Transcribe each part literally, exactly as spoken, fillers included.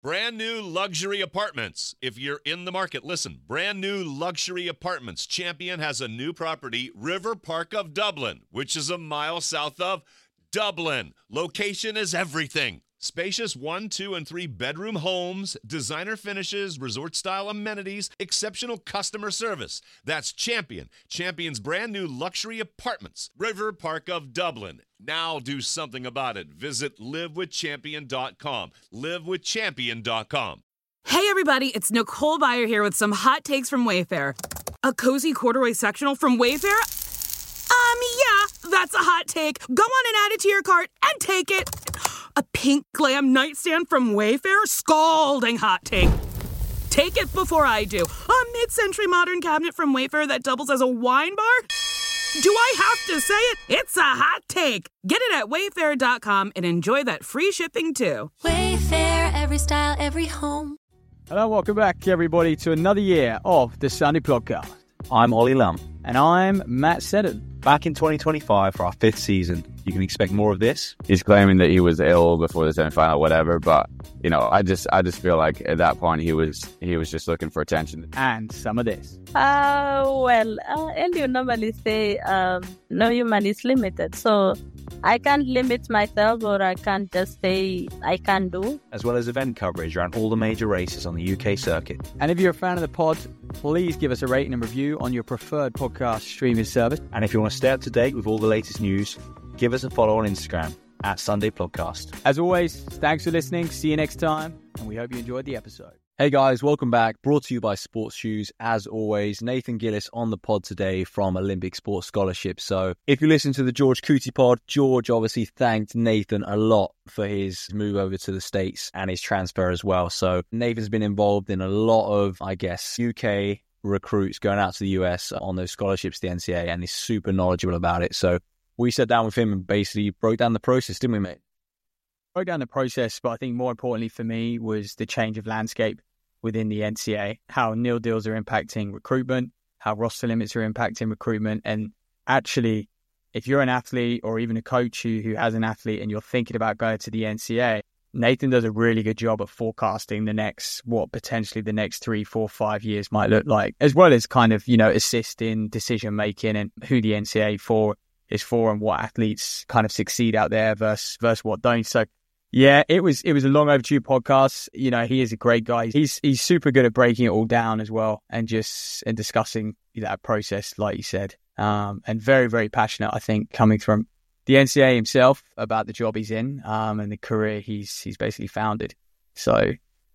Brand new luxury apartments. If you're in the market, listen. Brand new luxury apartments. Champion has a new property, River Park of Dublin, which is a mile south of Dublin. Location is everything. Spacious one, two, and three bedroom homes, designer finishes, resort-style amenities, exceptional customer service. That's Champion. Champion's brand new luxury apartments. River Park of Dublin. Now do something about it. Visit live with champion dot com. live with champion dot com. Hey everybody, it's Nicole Byer here with some hot takes from Wayfair. A cozy corduroy sectional from Wayfair? Um, yeah, that's a hot take. Go on and add it to your cart and take it. A pink glam nightstand from Wayfair? Scalding hot take. Take it before I do. A mid-century modern cabinet from Wayfair that doubles as a wine bar? Do I have to say it? It's a hot take. Get it at wayfair dot com and enjoy that free shipping too. Wayfair, every style, every home. Hello, welcome back everybody to another year of the Sunday Podcast. I'm Ollie Lum. And I'm Matt Seddon. Back in twenty twenty-five for our fifth season. You can expect more of this. He's claiming that he was ill before the semi-final, whatever. But you know, I just, I just feel like at that point he was, he was just looking for attention. And some of this. Uh, well, uh, Elio normally say, um, no human is limited. So I can't limit myself, or I can't just say I can do. As well as event coverage around all the major races on the U K circuit. And if you're a fan of the pod, please give us a rating and review on your preferred podcast streaming service. And if you want to stay up to date with all the latest news, give us a follow on Instagram at Sunday Podcast. As always, thanks for listening. See you next time. And we hope you enjoyed the episode. Hey guys, welcome back. Brought to you by Sports Shoes. As always, Nathan Gillis on the pod today from Olympic Sports Scholarship. So if you listen to the George Cootie pod, George obviously thanked Nathan a lot for his move over to the States and his transfer as well. So Nathan's been involved in a lot of, I guess, U K recruits going out to the U S on those scholarships to the N C A A, and he's super knowledgeable about it. So we sat down with him and basically broke down the process, didn't we, mate? Broke down the process, but I think more importantly for me was the change of landscape within the N C A A, how nil deals are impacting recruitment, how roster limits are impacting recruitment. And actually, if you're an athlete or even a coach who, who has an athlete and you're thinking about going to the N C A A, Nathan does a really good job of forecasting the next, what potentially the next three, four, five years might look like, as well as kind of, you know, assist in decision making and who the N C A A for is for and what athletes kind of succeed out there versus, versus what don't. So yeah, it was it was a long overdue podcast. You know, he is a great guy. He's he's super good at breaking it all down as well, and just and discussing that process, like you said, um, and very very passionate. I think coming from the N C A A himself about the job he's in, um, and the career he's he's basically founded. So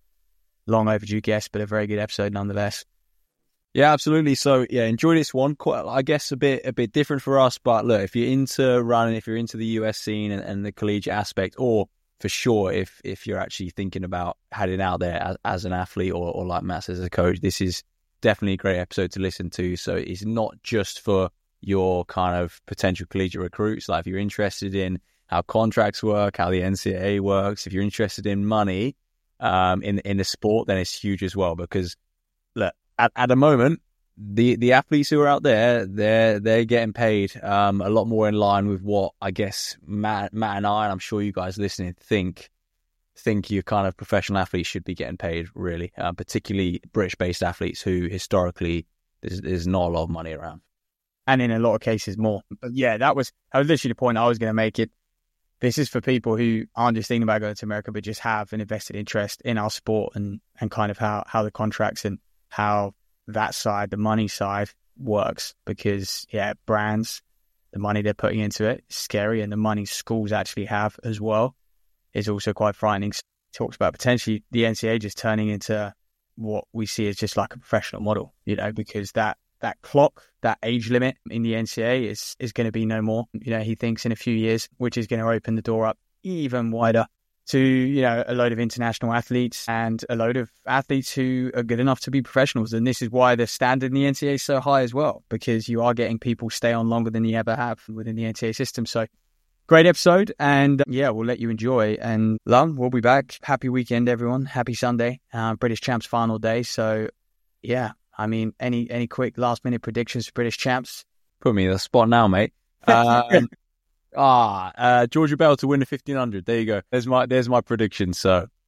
long overdue guest, but a very good episode nonetheless. Yeah, absolutely. So yeah, enjoy this one. Quite, I guess a bit a bit different for us, but look, if you're into running, if you're into the U S scene and, and the collegiate aspect, or for sure, if if you're actually thinking about heading out there as, as an athlete or, or like Matt says, as a coach, this is definitely a great episode to listen to. So it's not just for your kind of potential collegiate recruits. Like if you're interested in how contracts work, how the N C A A works, if you're interested in money um, in in the sport, then it's huge as well. Because look, at, at the moment, the the athletes who are out there, they're they're getting paid um, a lot more in line with what I guess Matt, Matt and I, and I'm sure you guys listening think think your kind of professional athletes should be getting paid, really, uh, particularly British-based athletes who historically there's, there's not a lot of money around, and in a lot of cases more. But yeah, that was that was literally the point I was going to make. It. This is for people who aren't just thinking about going to America, but just have an invested interest in our sport and and kind of how how the contracts and how that side, the money side, works. Because yeah, brands, the money they're putting into it is scary, and the money schools actually have as well is also quite frightening. Talks about potentially the N C A A just turning into what we see as just like a professional model, you know, because that that clock, that age limit in the N C A A is is going to be no more. You know, he thinks in a few years, which is going to open the door up even wider to, you know, a load of international athletes and a load of athletes who are good enough to be professionals. And this is why the standard in the N C A A is so high as well, because you are getting people stay on longer than you ever have within the N C A A system. So great episode. And yeah, we'll let you enjoy. And Lum, we'll be back. Happy weekend, everyone. Happy Sunday. Uh, British Champs final day. So yeah, I mean, any any quick last minute predictions for British Champs? Put me in the spot now, mate. Um, Ah, uh, Georgia Bell to win the fifteen hundred. There you go. There's my there's my prediction. So,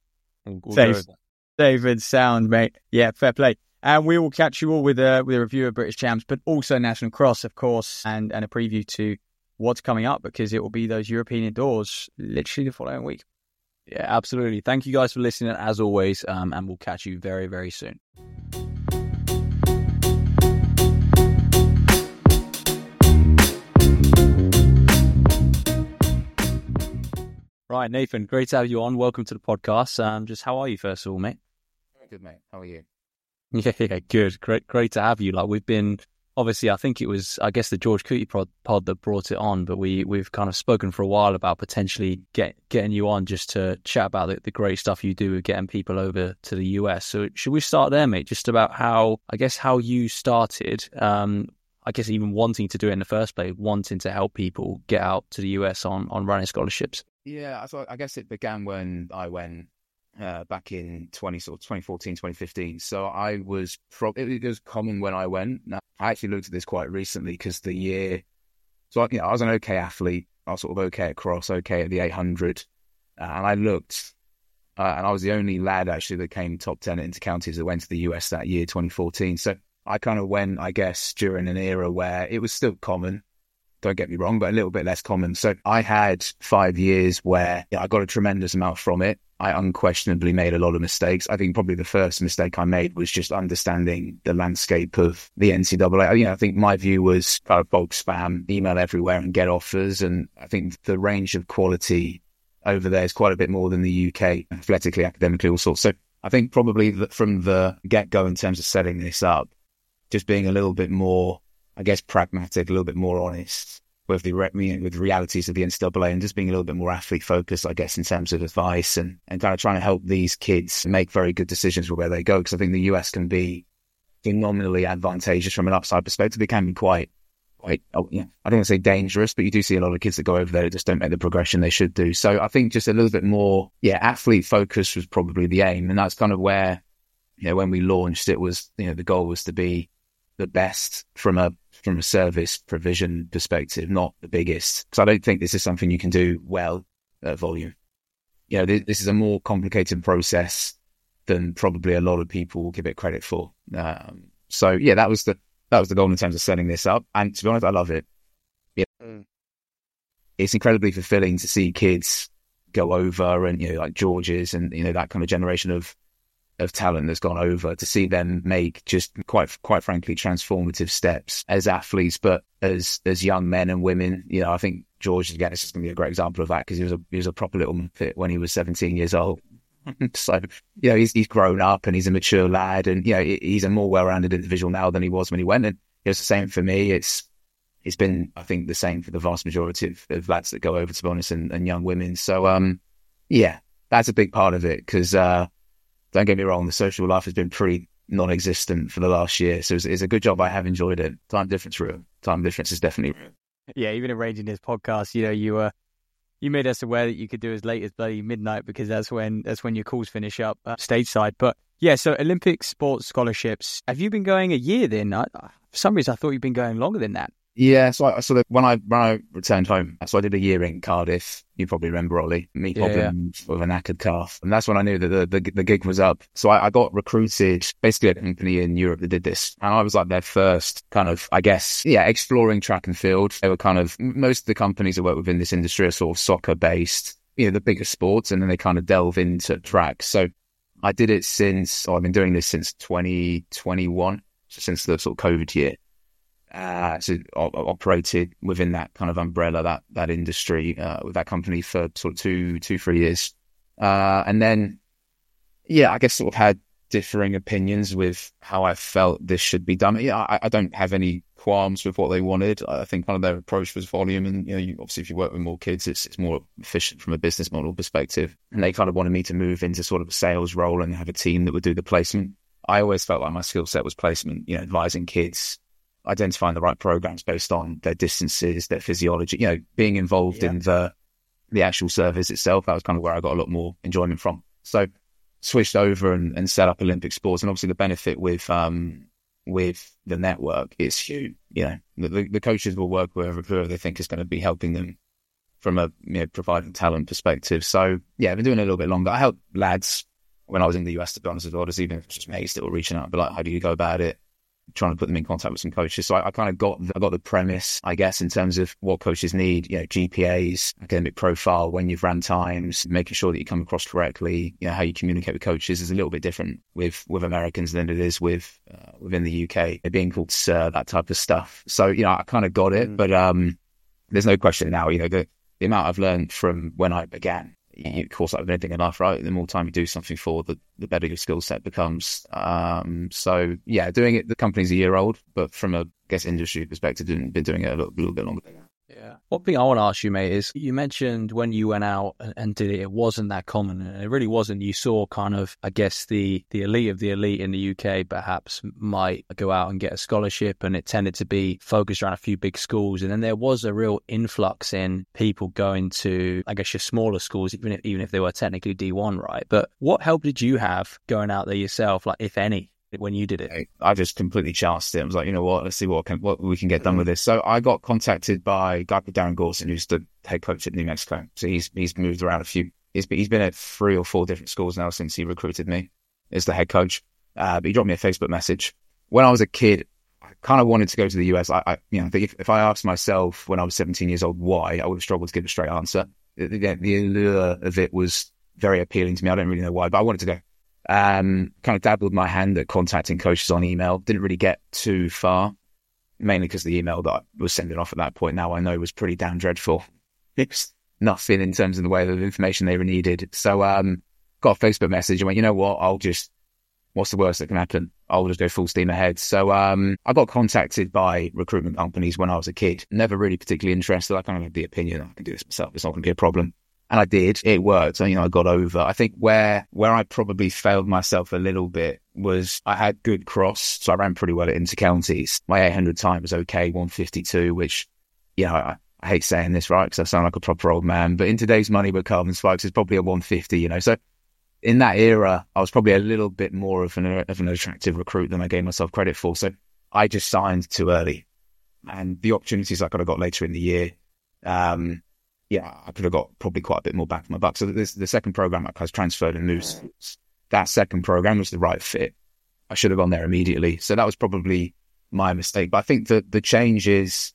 All, all Safe, good. safe and sound, mate. Yeah, fair play. And we will catch you all with a with a review of British Champs, but also National Cross, of course, and, and a preview to what's coming up, because it will be those European indoors literally the following week. Yeah, absolutely. Thank you guys for listening, as always, um, and we'll catch you very, very soon. Right, Nathan, great to have you on. Welcome to the podcast. Um, just how are you, first of all, mate? Very good, mate. How are you? Yeah, yeah, good. Great, great to have you. Like, we've been, obviously, I think it was, I guess, the George Cootie pod, pod that brought it on, but we, we've kind of spoken for a while about potentially get, getting you on just to chat about the, the great stuff you do with getting people over to the U S. So should we start there, mate? Just about how, I guess, how you started, um, I guess even wanting to do it in the first place, wanting to help people get out to the U S on, on running scholarships. Yeah, so I guess it began when I went uh, back in twenty, sort of twenty fourteen, twenty fifteen. So I was, pro- it was common when I went. Now, I actually looked at this quite recently because the year, so I, you know, I was an okay athlete. I was sort of okay at cross, okay at the eight hundred. Uh, and I looked, uh, and I was the only lad actually that came top ten at intercounties that went to the U S that year, twenty fourteen. So I kind of went, I guess, during an era where it was still common. Don't get me wrong, but a little bit less common. So I had five years where you know, I got a tremendous amount from it. I unquestionably made a lot of mistakes. I think probably the first mistake I made was just understanding the landscape of the N C double A. You know, I think my view was kind of bulk spam, email everywhere and get offers. And I think the range of quality over there is quite a bit more than the U K, athletically, academically, all sorts. So I think probably that from the get-go in terms of setting this up, just being a little bit more, I guess, pragmatic, a little bit more honest with the re- you know, with the realities of the N C double A, and just being a little bit more athlete focused, I guess, in terms of advice and, and kind of trying to help these kids make very good decisions for where they go. Because I think the U S can be phenomenally advantageous from an upside perspective. It can be quite, quite, oh, yeah, I don't want to say dangerous, but you do see a lot of kids that go over there that just don't make the progression they should do. So I think just a little bit more, yeah, athlete focus was probably the aim. And that's kind of where, you know, when we launched, it was, you know, the goal was to be the best from a from a service provision perspective, not the biggest. Because I don't think this is something you can do well at volume. You know, this, this is a more complicated process than probably a lot of people will give it credit for. Um, so yeah, that was the that was the goal in terms of setting this up. And to be honest, I love it. Yeah, mm. It's incredibly fulfilling to see kids go over, and you know, like George's and you know that kind of generation of. of talent that's gone over, to see them make just quite, quite frankly, transformative steps as athletes, but as, as young men and women. You know, I think George, again, this is going to be a great example of that because he was a, he was a proper little fit when he was seventeen years old. So, you know, he's, he's grown up and he's a mature lad, and, you know, he's a more well-rounded individual now than he was when he went. And it was the same for me. It's, it's been, I think, the same for the vast majority of, of lads that go over, to be honest, and, and young women. So, um, yeah, that's a big part of it because, uh, don't get me wrong, the social life has been pretty non-existent for the last year. So it's, it's a good job. I have enjoyed it. Time difference real. Time difference is definitely real. Yeah, even arranging this podcast, you know, you uh, you made us aware that you could do as late as bloody midnight because that's when that's when your calls finish up uh, stateside. But yeah, so Olympic sports scholarships. Have you been going a year then? I, for some reason, I thought you'd been going longer than that. Yeah, so I, so that when I when I returned home, so I did a year in Cardiff. You probably remember, Ollie, me Yeah, problems with a knackered calf, and that's when I knew that the the, the gig was up. So I, I got recruited, basically a company in Europe that did this, and I was like their first kind of, I guess, yeah, exploring track and field. They were kind of, most of the companies that work within this industry are sort of soccer based, you know, the bigger sports, and then they kind of delve into track. So I did it since, oh, I've been doing this since twenty twenty-one, so since the sort of COVID year. Uh, so I operated within that kind of umbrella, that that industry, uh, with that company for sort of two, two, three years. Uh, and then, yeah, I guess sort of had differing opinions with how I felt this should be done. Yeah, I, I don't have any qualms with what they wanted. I think kind of their approach was volume. And, you know, you, obviously if you work with more kids, it's, it's more efficient from a business model perspective. And they kind of wanted me to move into sort of a sales role and have a team that would do the placement. I always felt like my skill set was placement, you know, advising kids, identifying the right programs based on their distances, their physiology, you know, being involved yeah. in the the actual service itself. That was kind of where I got a lot more enjoyment from. So switched over and, and set up Olympic sports. And obviously the benefit with um with the network is huge. You know, the, the coaches will work with whoever they think is going to be helping them from a, you know, providing talent perspective. So yeah, I've been doing it a little bit longer. I help lads when I was in the U S, to be honest as well, just even if it's just mates that were reaching out, but like, how do you go about it? Trying to put them in contact with some coaches. So I, I kind of got, I got the premise, I guess, in terms of what coaches need, you know, G P As, academic profile, when you've ran times, making sure that you come across correctly, you know, how you communicate with coaches is a little bit different with, with Americans than it is with, uh, within the U K. They're being called sir, that type of stuff. So, you know, I kind of got it, mm. but um, there's no question now, you know, the, the amount I've learned from when I began, you, of course, like with anything in life, right? The more time you do something for, the, the better your skill set becomes. Um, so, yeah, doing it, the company's a year old, but from a, I guess, industry perspective, been doing it a little, little bit longer than that. Yeah. One thing I want to ask you, mate, is you mentioned when you went out and, and did it, it wasn't that common. And it really wasn't. You saw kind of, I guess, the, the elite of the elite in the U K perhaps might go out and get a scholarship, and it tended to be focused around a few big schools. And then there was a real influx in people going to, I guess, your smaller schools, even if, even if they were technically D one, right? But what help did you have going out there yourself, like, if any? When you did it? I just completely chanced it. I was like, you know what, let's see what can, what we can get done with this. So I got contacted by a guy called Darren Gorson, who's the head coach at New Mexico. So he's he's moved around a few. He's he's been at three or four different schools now since he recruited me as the head coach. Uh, but he dropped me a Facebook message. When I was a kid, I kind of wanted to go to the U S. I, I you know, if, if I asked myself when I was seventeen years old why, I would have struggled to give a straight answer. The, the, the allure of it was very appealing to me. I don't really know why, but I wanted to go. Um, kind of dabbled my hand at contacting coaches on email. Didn't really get too far, mainly because the email that I was sending off at that point, now I know, was pretty damn dreadful. It's nothing in terms of the way of information they were needed. So um, got a Facebook message and went, you know what, I'll just, what's the worst that can happen? I'll just go full steam ahead. So um, I got contacted by recruitment companies when I was a kid. Never really particularly interested. I kind of had the opinion, I can do this myself. It's not going to be a problem. And I did. It worked. So, you know, I got over. I think where where I probably failed myself a little bit was I had good cross. So I ran pretty well at inter-counties. My eight hundred time was okay, one fifty-two, which, you know, I, I hate saying this, right, because I sound like a proper old man. But in today's money with carbon spikes, it's probably a one fifty, you know. So in that era, I was probably a little bit more of an, of an attractive recruit than I gave myself credit for. So I just signed too early. And the opportunities I could have got later in the year, um, yeah, I could have got probably quite a bit more bang for my buck. So this, the second program I was transferred and moved. That second program was the right fit. I should have gone there immediately. So that was probably my mistake. But I think that the change is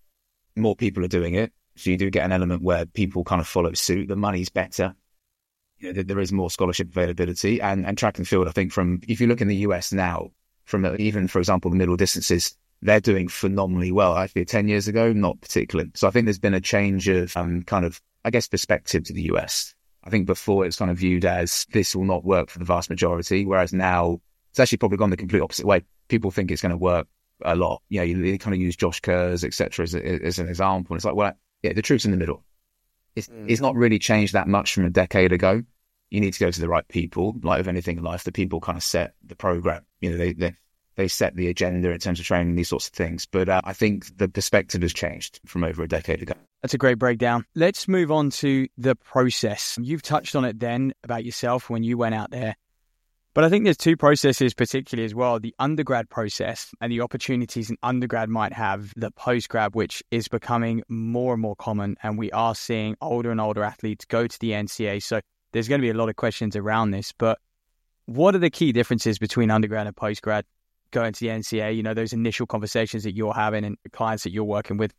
more people are doing it. So you do get an element where people kind of follow suit. The money's better. You know, there is more scholarship availability. And, and track and field, I think, from, if you look in the U S now, from even, for example, the middle distances, they're doing phenomenally well. Actually, ten years ago, not particularly. So I think there's been a change of um, kind of, I guess, perspective to the U S. I think before it was kind of viewed as this will not work for the vast majority, whereas now it's actually probably gone the complete opposite way. People think it's going to work a lot. You know, you, you kind of use Josh Kerrs, et cetera, as, as an example. And it's like, well, yeah, the truth's in the middle. It's, mm. it's not really changed that much from a decade ago. You need to go to the right people. Like with anything in life, the people kind of set the program. You know, they they they set the agenda in terms of training, these sorts of things. But uh, I think the perspective has changed from over a decade ago. That's a great breakdown. Let's move on to the process. You've touched on it then about yourself when you went out there. But I think there's two processes particularly as well. The undergrad process and the opportunities an undergrad might have, the postgrad, which is becoming more and more common. And we are seeing older and older athletes go to the N C A A. So there's going to be a lot of questions around this. But what are the key differences between undergrad and postgrad going to the N C A A? You know, those initial conversations that you're having and the clients that you're working with.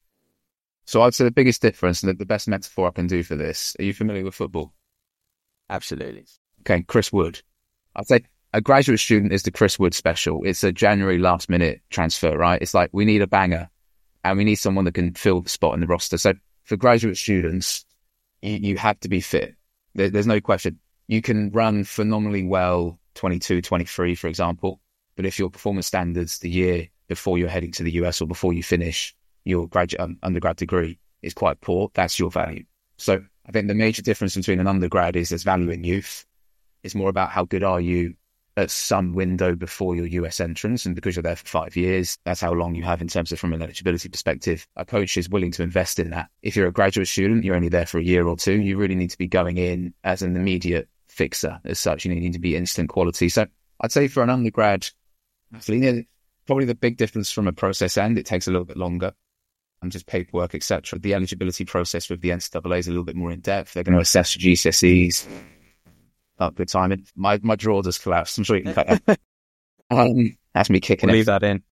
So I'd say the biggest difference, and the best metaphor I can do for this, are you familiar with football? Absolutely. Okay, Chris Wood. I'd say a graduate student is the Chris Wood special. It's a January last minute transfer, right? It's like we need a banger and we need someone that can fill the spot in the roster. So for graduate students, you, you have to be fit. There, there's no question. You can run phenomenally well, twenty-two, twenty-three, for example. But if your performance standards the year before you're heading to the U S or before you finish your graduate um, undergrad degree is quite poor, that's your value. So I think the major difference between an undergrad is there's value in youth. It's more about how good are you at some window before your U S entrance. And because you're there for five years, that's how long you have in terms of from an eligibility perspective. A coach is willing to invest in that. If you're a graduate student, you're only there for a year or two. You really need to be going in as an immediate fixer as such. You need to be instant quality. So I'd say for an undergrad athlete, probably the big difference from a process end, it takes a little bit longer. And just paperwork, et cetera. The eligibility process with the N C A A is a little bit more in depth. They're going to assess your G C S Es. Oh, good timing. My my drawer just collapsed. I'm sure you can cut that. um, that's me kicking We'll it. leave that in.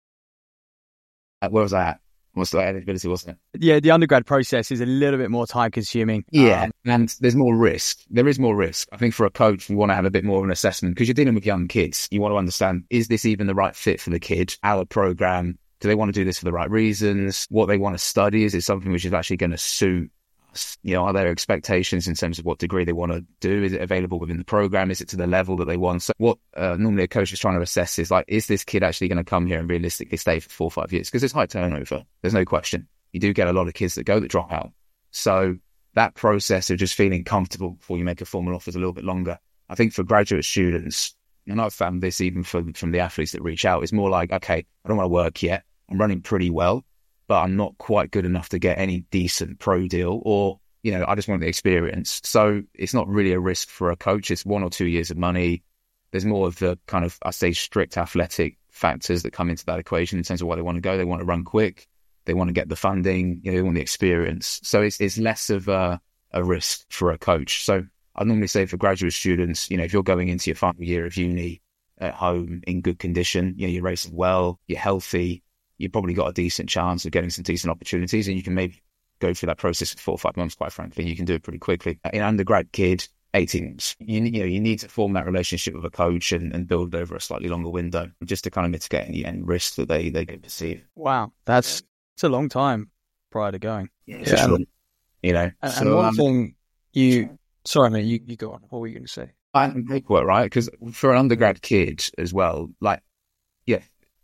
Uh, where was I at? What's the eligibility, wasn't it? Yeah, the undergrad process is a little bit more time consuming. Yeah, Um, and there's more risk. There is more risk. I think for a coach, we want to have a bit more of an assessment because you're dealing with young kids. You want to understand, is this even the right fit for the kid? Our program, do they want to do this for the right reasons? What they want to study, is it something which is actually going to suit us? You know, are there expectations in terms of what degree they want to do? Is it available within the program? Is it to the level that they want? So what uh, normally a coach is trying to assess is like, is this kid actually going to come here and realistically stay for four or five years? Because there's high turnover. There's no question. You do get a lot of kids that go that drop out. So that process of just feeling comfortable before you make a formal offer is a little bit longer. I think for graduate students, and I've found this even from, from the athletes that reach out, it's more like, okay, I don't want to work yet. I'm running pretty well, but I'm not quite good enough to get any decent pro deal, or, you know, I just want the experience. So it's not really a risk for a coach. It's one or two years of money. There's more of the kind of, I say, strict athletic factors that come into that equation in terms of where they want to go. They want to run quick. They want to get the funding. You know, they want the experience. So it's, it's less of a, a risk for a coach. So I normally say for graduate students, you know, if you're going into your final year of uni at home in good condition, you know, you're racing well, you're healthy, you've probably got a decent chance of getting some decent opportunities, and you can maybe go through that process for four or five months, quite frankly. You can do it pretty quickly. In undergrad kid, eighteen months, you, you know, you need to form that relationship with a coach and, and build over a slightly longer window just to kind of mitigate any, any risk that they, they can perceive. wow, that's it's a long time prior to going. Yeah, Yeah, sure. and- You know, And, so, and one um, thing you, sorry, mate, you, you go on. What were you going to say? and paperwork, right? Because for an undergrad kid as well, like, yeah,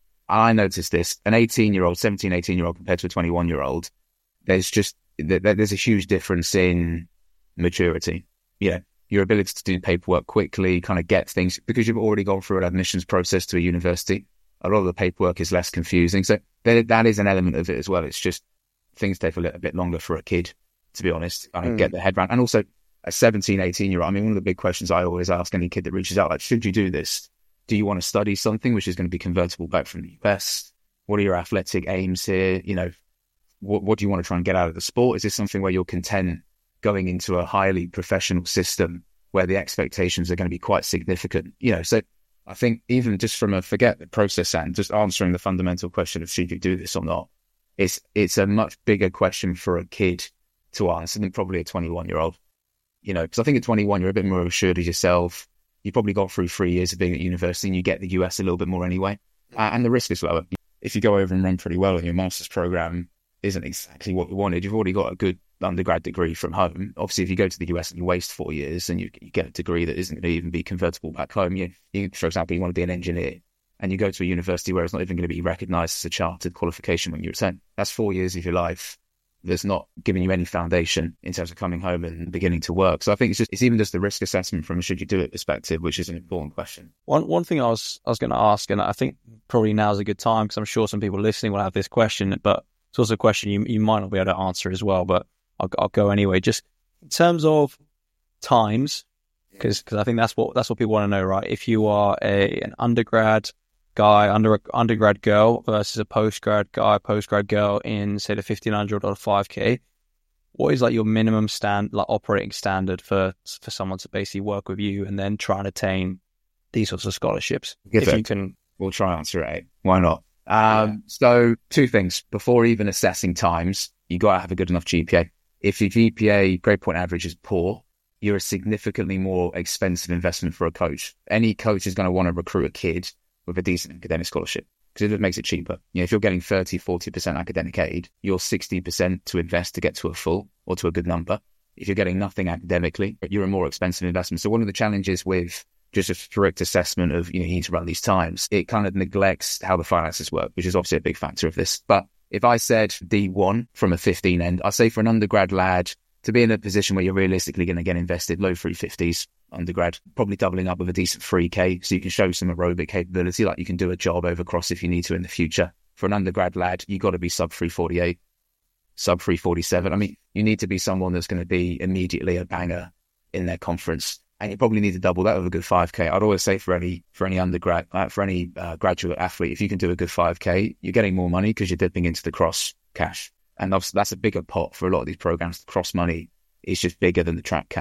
I noticed this, an eighteen year old, seventeen, eighteen year old compared to a twenty-one year old, there's just, there's a huge difference in maturity. Yeah. Your ability to do paperwork quickly, kind of get things, because you've already gone through an admissions process to a university. A lot of the paperwork is less confusing. So that, that is an element of it as well. It's just things take a little bit longer for a kid, to be honest, kind of Mm. get their head around. And also a seventeen, eighteen year old, I mean, one of the big questions I always ask any kid that reaches out, like, should you do this? Do you want to study something which is going to be convertible back from the U S? What are your athletic aims here? You know, what, what do you want to try and get out of the sport? Is this something where you're content going into a highly professional system where the expectations are going to be quite significant? You know, so I think even just from a forget the process and just answering the fundamental question of should you do this or not, it's it's a much bigger question for a kid to answer than probably a twenty-one year old. You know, because I think at twenty-one you're a bit more assured of yourself. You've probably gone through three years of being at university and you get the U S a little bit more anyway, uh, and the risk is lower. If you go over and run pretty well and your master's program isn't exactly what you wanted, you've already got a good undergrad degree from home. Obviously, if you go to the U S and you waste four years and you, you get a degree that isn't going to even be convertible back home, you, you, for example, you want to be an engineer and you go to a university where it's not even going to be recognised as a chartered qualification when you return. That's four years of your life that's not giving you any foundation in terms of coming home and beginning to work. So I think it's just, it's even just the risk assessment from a should you do it perspective, which is an important question. One one thing I was I was going to ask, and I think probably now is a good time because I'm sure some people listening will have this question, but it's also a question you you might not be able to answer as well. But I'll I'll go anyway. Just in terms of times, because I think that's what that's what people want to know, right? If you are a an undergrad guy, under undergrad girl versus a postgrad guy, postgrad girl in say the fifteen hundred or the five K, what is like your minimum stand, like operating standard for for someone to basically work with you and then try and attain these sorts of scholarships? Good if though. you can, We'll try and answer it. Why not? Um, so two things. Before even assessing times, you got to have a good enough G P A. If your G P A grade point average is poor, you're a significantly more expensive investment for a coach. Any coach is going to want to recruit a kid with a decent academic scholarship because it makes it cheaper. You know, if you're getting thirty, forty percent academic aid, you're sixty percent to invest to get to a full or to a good number. If you're getting nothing academically, you're a more expensive investment. So one of the challenges with just a strict assessment of, you know, you need to run these times, it kind of neglects how the finances work, which is obviously a big factor of this. But if I said D one from a fifteen end, I say for an undergrad lad to be in a position where you're realistically going to get invested, low three fifties undergrad, probably doubling up with a decent three K so you can show some aerobic capability, like you can do a job over cross if you need to in the future. For an undergrad lad, you got to be sub three forty-eight, sub three forty-seven. I mean, you need to be someone that's going to be immediately a banger in their conference. And you probably need to double that with a good five K. I'd always say for any for any undergrad, uh, for any uh, graduate athlete, if you can do a good five K, you're getting more money because you're dipping into the cross cash. And obviously that's a bigger pot for a lot of these programs. The cross money is just bigger than the track cash.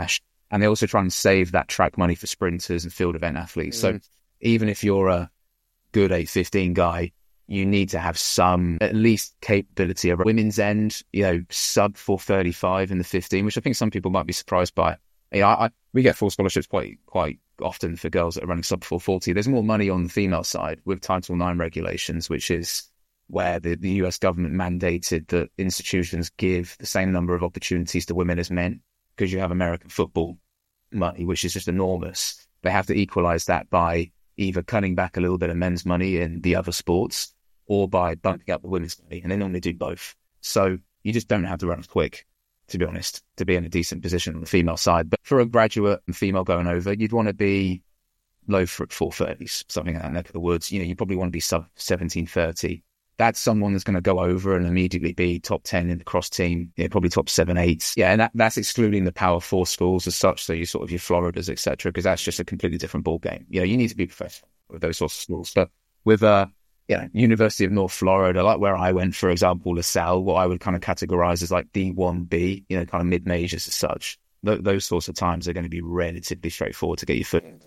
And they also try and save that track money for sprinters and field event athletes. Mm. So even if you're a good eight fifteen guy, you need to have some at least capability of women's end, you know, sub four thirty-five in the fifteen, which I think some people might be surprised by. You know, I, I, we get full scholarships quite quite often for girls that are running sub four forty. There's more money on the female side with Title nine regulations, which is where the, the U S government mandated that institutions give the same number of opportunities to women as men, because you have American football money, which is just enormous. They have to equalize that by either cutting back a little bit of men's money in the other sports or by bumping up the women's money. And they normally do both. So you just don't have to run as quick, to be honest, to be in a decent position on the female side. But for a graduate and female going over, you'd want to be low for four thirties, something like that neck of the woods. You know, you probably want to be sub seventeen thirty. That's someone that's going to go over and immediately be top ten in the cross team, you know, probably top seven, eight. Yeah, and that, that's excluding the power four schools as such. So you sort of your Floridas, et cetera, because that's just a completely different ball game. You know, you need to be professional with those sorts of schools. But with uh, you know, University of North Florida, like where I went, for example, LaSalle, what I would kind of categorize as like D one B, you know, kind of mid majors as such. Th- those sorts of times are going to be relatively straightforward to get your foot in.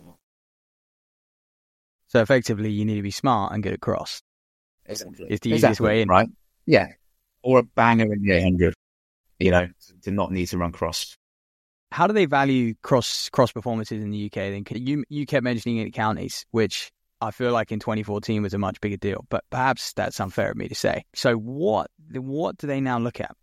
So effectively, you need to be smart and good at cross. Exactly. It's the easiest exactly, way in. right? Yeah. Or a banger in the eight hundred, you know, to not need to run cross. How do they value cross cross performances in the U K? Then you you kept mentioning eight counties, which I feel like in twenty fourteen was a much bigger deal, but perhaps that's unfair of me to say. So what what do they now look at?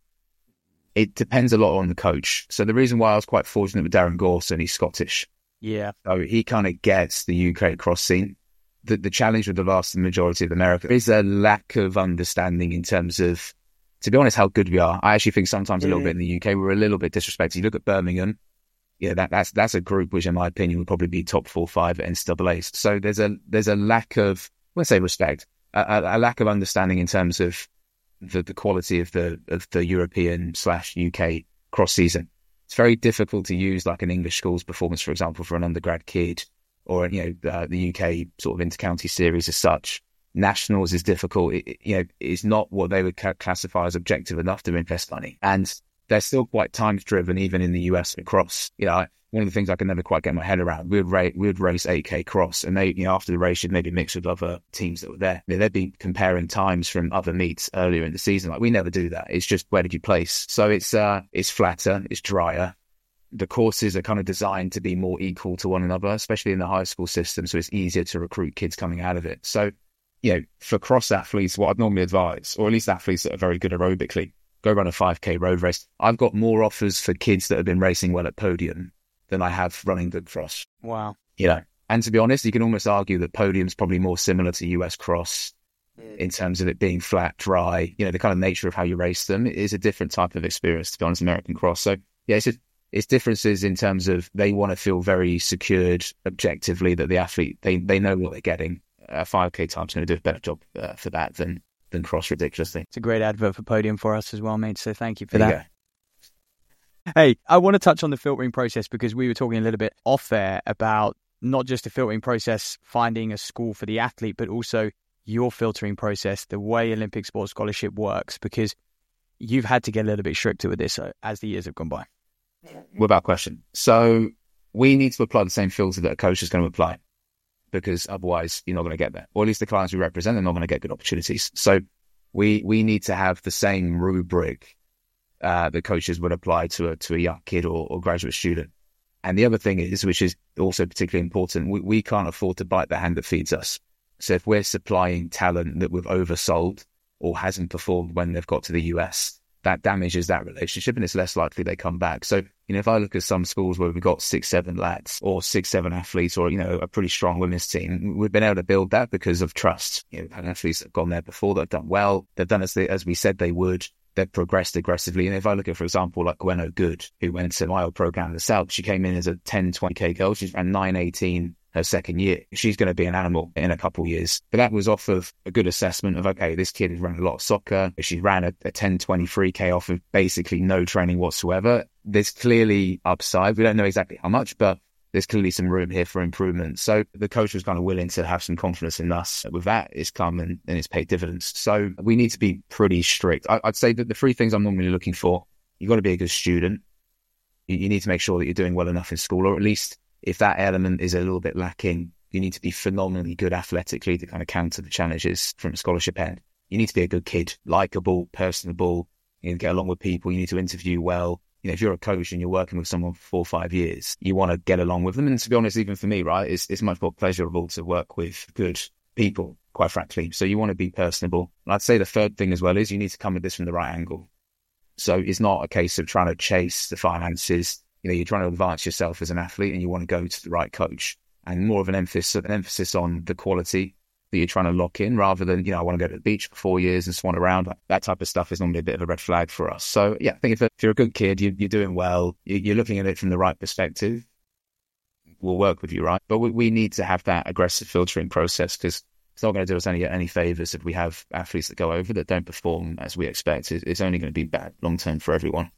It depends a lot on the coach. So the reason why I was quite fortunate with Darren Gorson, he's Scottish. Yeah. So he kind of gets the U K cross scene. The, the challenge with the vast majority of America is a lack of understanding in terms of, to be honest, how good we are. I actually think sometimes a little bit in the U K, we're a little bit disrespected. You look at Birmingham, yeah, that, that's that's a group which, in my opinion, would probably be top four, five at N C double A. So there's a there's a lack of, I wouldn't say respect, a, a, a lack of understanding in terms of the, the quality of the of the European slash U K cross season. It's very difficult to use like an English schools performance, for example, for an undergrad kid, or, you know, uh, the U K sort of inter-county series as such. Nationals is difficult. It, you know, it's not what they would ca- classify as objective enough to invest money. And they're still quite times-driven, even in the U S cross. You know, I, one of the things I can never quite get my head around, we would, ra- we would race eight K cross, and they, you know, after the race, you'd maybe mix with other teams that were there. You know, they'd be comparing times from other meets earlier in the season. Like, we never do that. It's just, where did you place? So it's uh, it's flatter, it's drier. The courses are kind of designed to be more equal to one another, especially in the high school system. So it's easier to recruit kids coming out of it. So, you know, for cross athletes, what I'd normally advise, or at least athletes that are very good aerobically, go run a five K road race. I've got more offers for kids that have been racing well at podium than I have running good cross. Wow. You know, and to be honest, you can almost argue that podium's probably more similar to U S cross in terms of it being flat, dry. You know, the kind of nature of how you race them is a different type of experience, to be honest, American cross. So, yeah, it's just, it's differences in terms of they want to feel very secured objectively that the athlete, they, they know what they're getting. A five K time's going to do a better job uh, for that than than cross, ridiculously. It's a great advert for podium for us as well, mate. So thank you for there that. You hey, I want to touch on the filtering process, because we were talking a little bit off there about not just the filtering process, finding a school for the athlete, but also your filtering process, the way Olympic Sports Scholarship works, because you've had to get a little bit stricter with this as the years have gone by. Without question. So we need to apply the same filter that a coach is going to apply, because otherwise you're not going to get there. Or at least the clients we represent, they're not going to get good opportunities. So we we need to have the same rubric uh, that coaches would apply to a to a young kid or, or graduate student. And the other thing is, which is also particularly important, we, we can't afford to bite the hand that feeds us. So if we're supplying talent that we've oversold or hasn't performed when they've got to the U S, that damages that relationship, and it's less likely they come back. So, you know, if I look at some schools where we've got six, seven lads or six, seven athletes, or, you know, a pretty strong women's team, we've been able to build that because of trust. You know, we've had athletes that have gone there before that have done well. They've done as they, as we said they would. They've progressed aggressively. And if I look at, for example, like Gwen Good, who went to my old program in the South, she came in as a ten, twenty K girl. She's ran nine eighteen her second year. She's going to be an animal in a couple of years. But that was off of a good assessment of, okay, this kid has run a lot of soccer. She ran a, a ten twenty-three K off of basically no training whatsoever. There's clearly upside. We don't know exactly how much, but there's clearly some room here for improvement. So the coach was kind of willing to have some confidence in us. With that, it's come and, and it's paid dividends. So we need to be pretty strict. I, I'd say that the three things I'm normally looking for, you've got to be a good student. You, you need to make sure that you're doing well enough in school, or at least if that element is a little bit lacking, you need to be phenomenally good athletically to kind of counter the challenges from a scholarship end. You need to be a good kid, likable, personable. You need to get along with people. You need to interview well. You know, if you're a coach and you're working with someone for four or five years, you want to get along with them. And to be honest, even for me, right, it's, it's much more pleasurable to work with good people, quite frankly. So you want to be personable. And I'd say the third thing as well is you need to come at this from the right angle. So it's not a case of trying to chase the finances. You know, you're trying to advance yourself as an athlete and you want to go to the right coach, and more of an emphasis, an emphasis on the quality that you're trying to lock in, rather than, you know, I want to go to the beach for four years and swan around. That type of stuff is normally a bit of a red flag for us. So yeah, I think if, if you're a good kid, you, you're doing well, you're looking at it from the right perspective, we'll work with you, right? But we, we need to have that aggressive filtering process, because it's not going to do us any any favors if we have athletes that go over that don't perform as we expect. It's only going to be bad long term for everyone.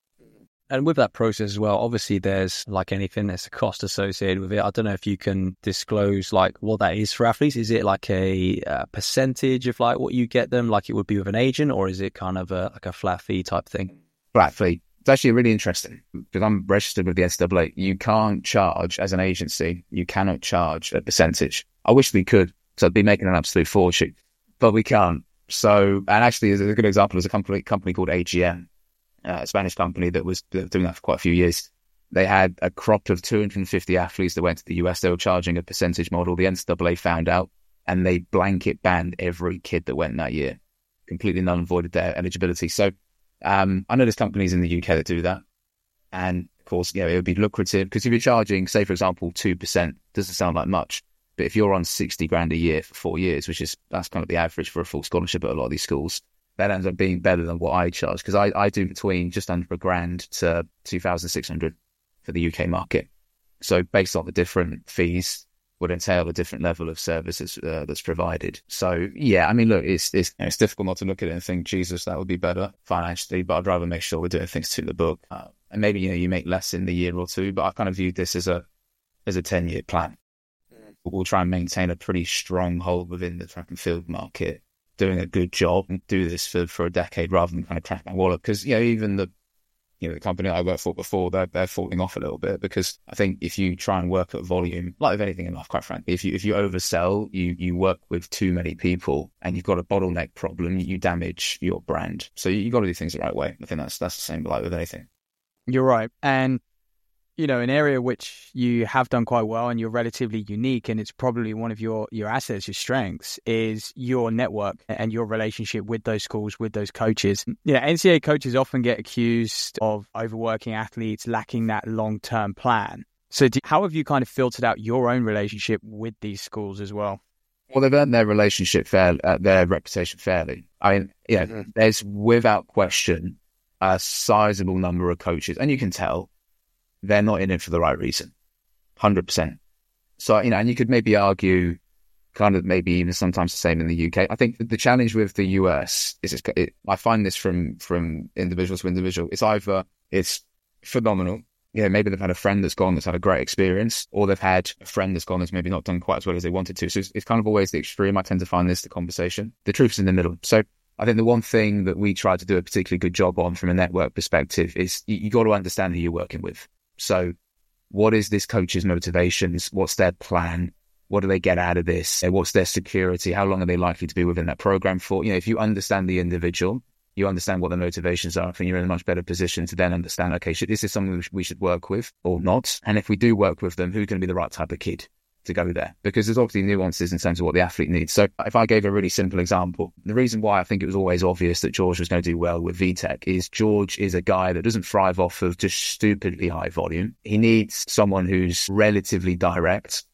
And with that process as well, obviously there's, like anything, there's a cost associated with it. I don't know if you can disclose like what that is for athletes. Is it like a, a percentage of like what you get them, like it would be with an agent, or is it kind of a, like a flat fee type thing? Flat fee. It's actually really interesting because I'm registered with the N C double A. You can't charge as an agency. You cannot charge a percentage. I wish we could, so I'd be making an absolute fortune, but we can't. So, and actually, as a good example is a company company called A G M. Uh, a Spanish company that was doing that for quite a few years. They had a crop of two hundred fifty athletes that went to the U S. They were charging a percentage model. The N C double A found out, and they blanket banned every kid that went that year, completely null and voided their eligibility. So um, I know there's companies in the U K that do that. And of course, you know, it would be lucrative, because if you're charging, say, for example, two percent, doesn't sound like much. But if you're on sixty grand a year for four years, which is, that's kind of the average for a full scholarship at a lot of these schools, that ends up being better than what I charge, because I, I do between just under a grand to two thousand six hundred for the U K market. So based on the different fees would entail a different level of services uh, that's provided. So yeah, I mean, look, it's it's, you know, it's difficult not to look at it and think, Jesus, that would be better financially, but I'd rather make sure we're doing things to the book. Uh, and maybe, you know, you make less in the year or two, but I kind of viewed this as a as a ten-year plan. We'll try and maintain a pretty strong hold within the track and field market, doing a good job, and do this for, for a decade rather than kind of crack my wallet. Because, you know, even the, you know, the company I worked for before, they're, they're falling off a little bit, because I think if you try and work at volume, like with anything in life, quite frankly, if you if you oversell, you you work with too many people and you've got a bottleneck problem, you damage your brand. So you, you got to do things the right way. I think that's that's the same like with anything. You're right. And you know, an area which you have done quite well and you're relatively unique, and it's probably one of your, your assets, your strengths, is your network and your relationship with those schools, with those coaches. You know, N C A A coaches often get accused of overworking athletes, lacking that long-term plan. So do, how have you kind of filtered out your own relationship with these schools as well? Well, they've earned their relationship fair, uh, their reputation fairly. I mean, yeah, mm-hmm. There's without question a sizable number of coaches, and you can tell they're not in it for the right reason, one hundred percent. So, you know, and you could maybe argue kind of maybe even sometimes the same in the U K. I think the challenge with the U S is, it's, it, I find this from from individual to individual. It's either it's phenomenal. Yeah, maybe they've had a friend that's gone that's had a great experience, or they've had a friend that's gone that's maybe not done quite as well as they wanted to. So it's, it's kind of always the extreme. I tend to find this the conversation. The truth is in the middle. So I think the one thing that we try to do a particularly good job on from a network perspective is you, you got to understand who you're working with. So what is this coach's motivations? What's their plan? What do they get out of this? What's their security? How long are they likely to be within that program for? You know, if you understand the individual, you understand what the motivations are, I think you're in a much better position to then understand, okay, should, this is something we should work with or not? And if we do work with them, who's going to be the right type of kid to go there? Because there's obviously nuances in terms of what the athlete needs. So if I gave a really simple example, the reason why I think it was always obvious that George was going to do well with V TEC is George is a guy that doesn't thrive off of just stupidly high volume. He needs someone who's relatively direct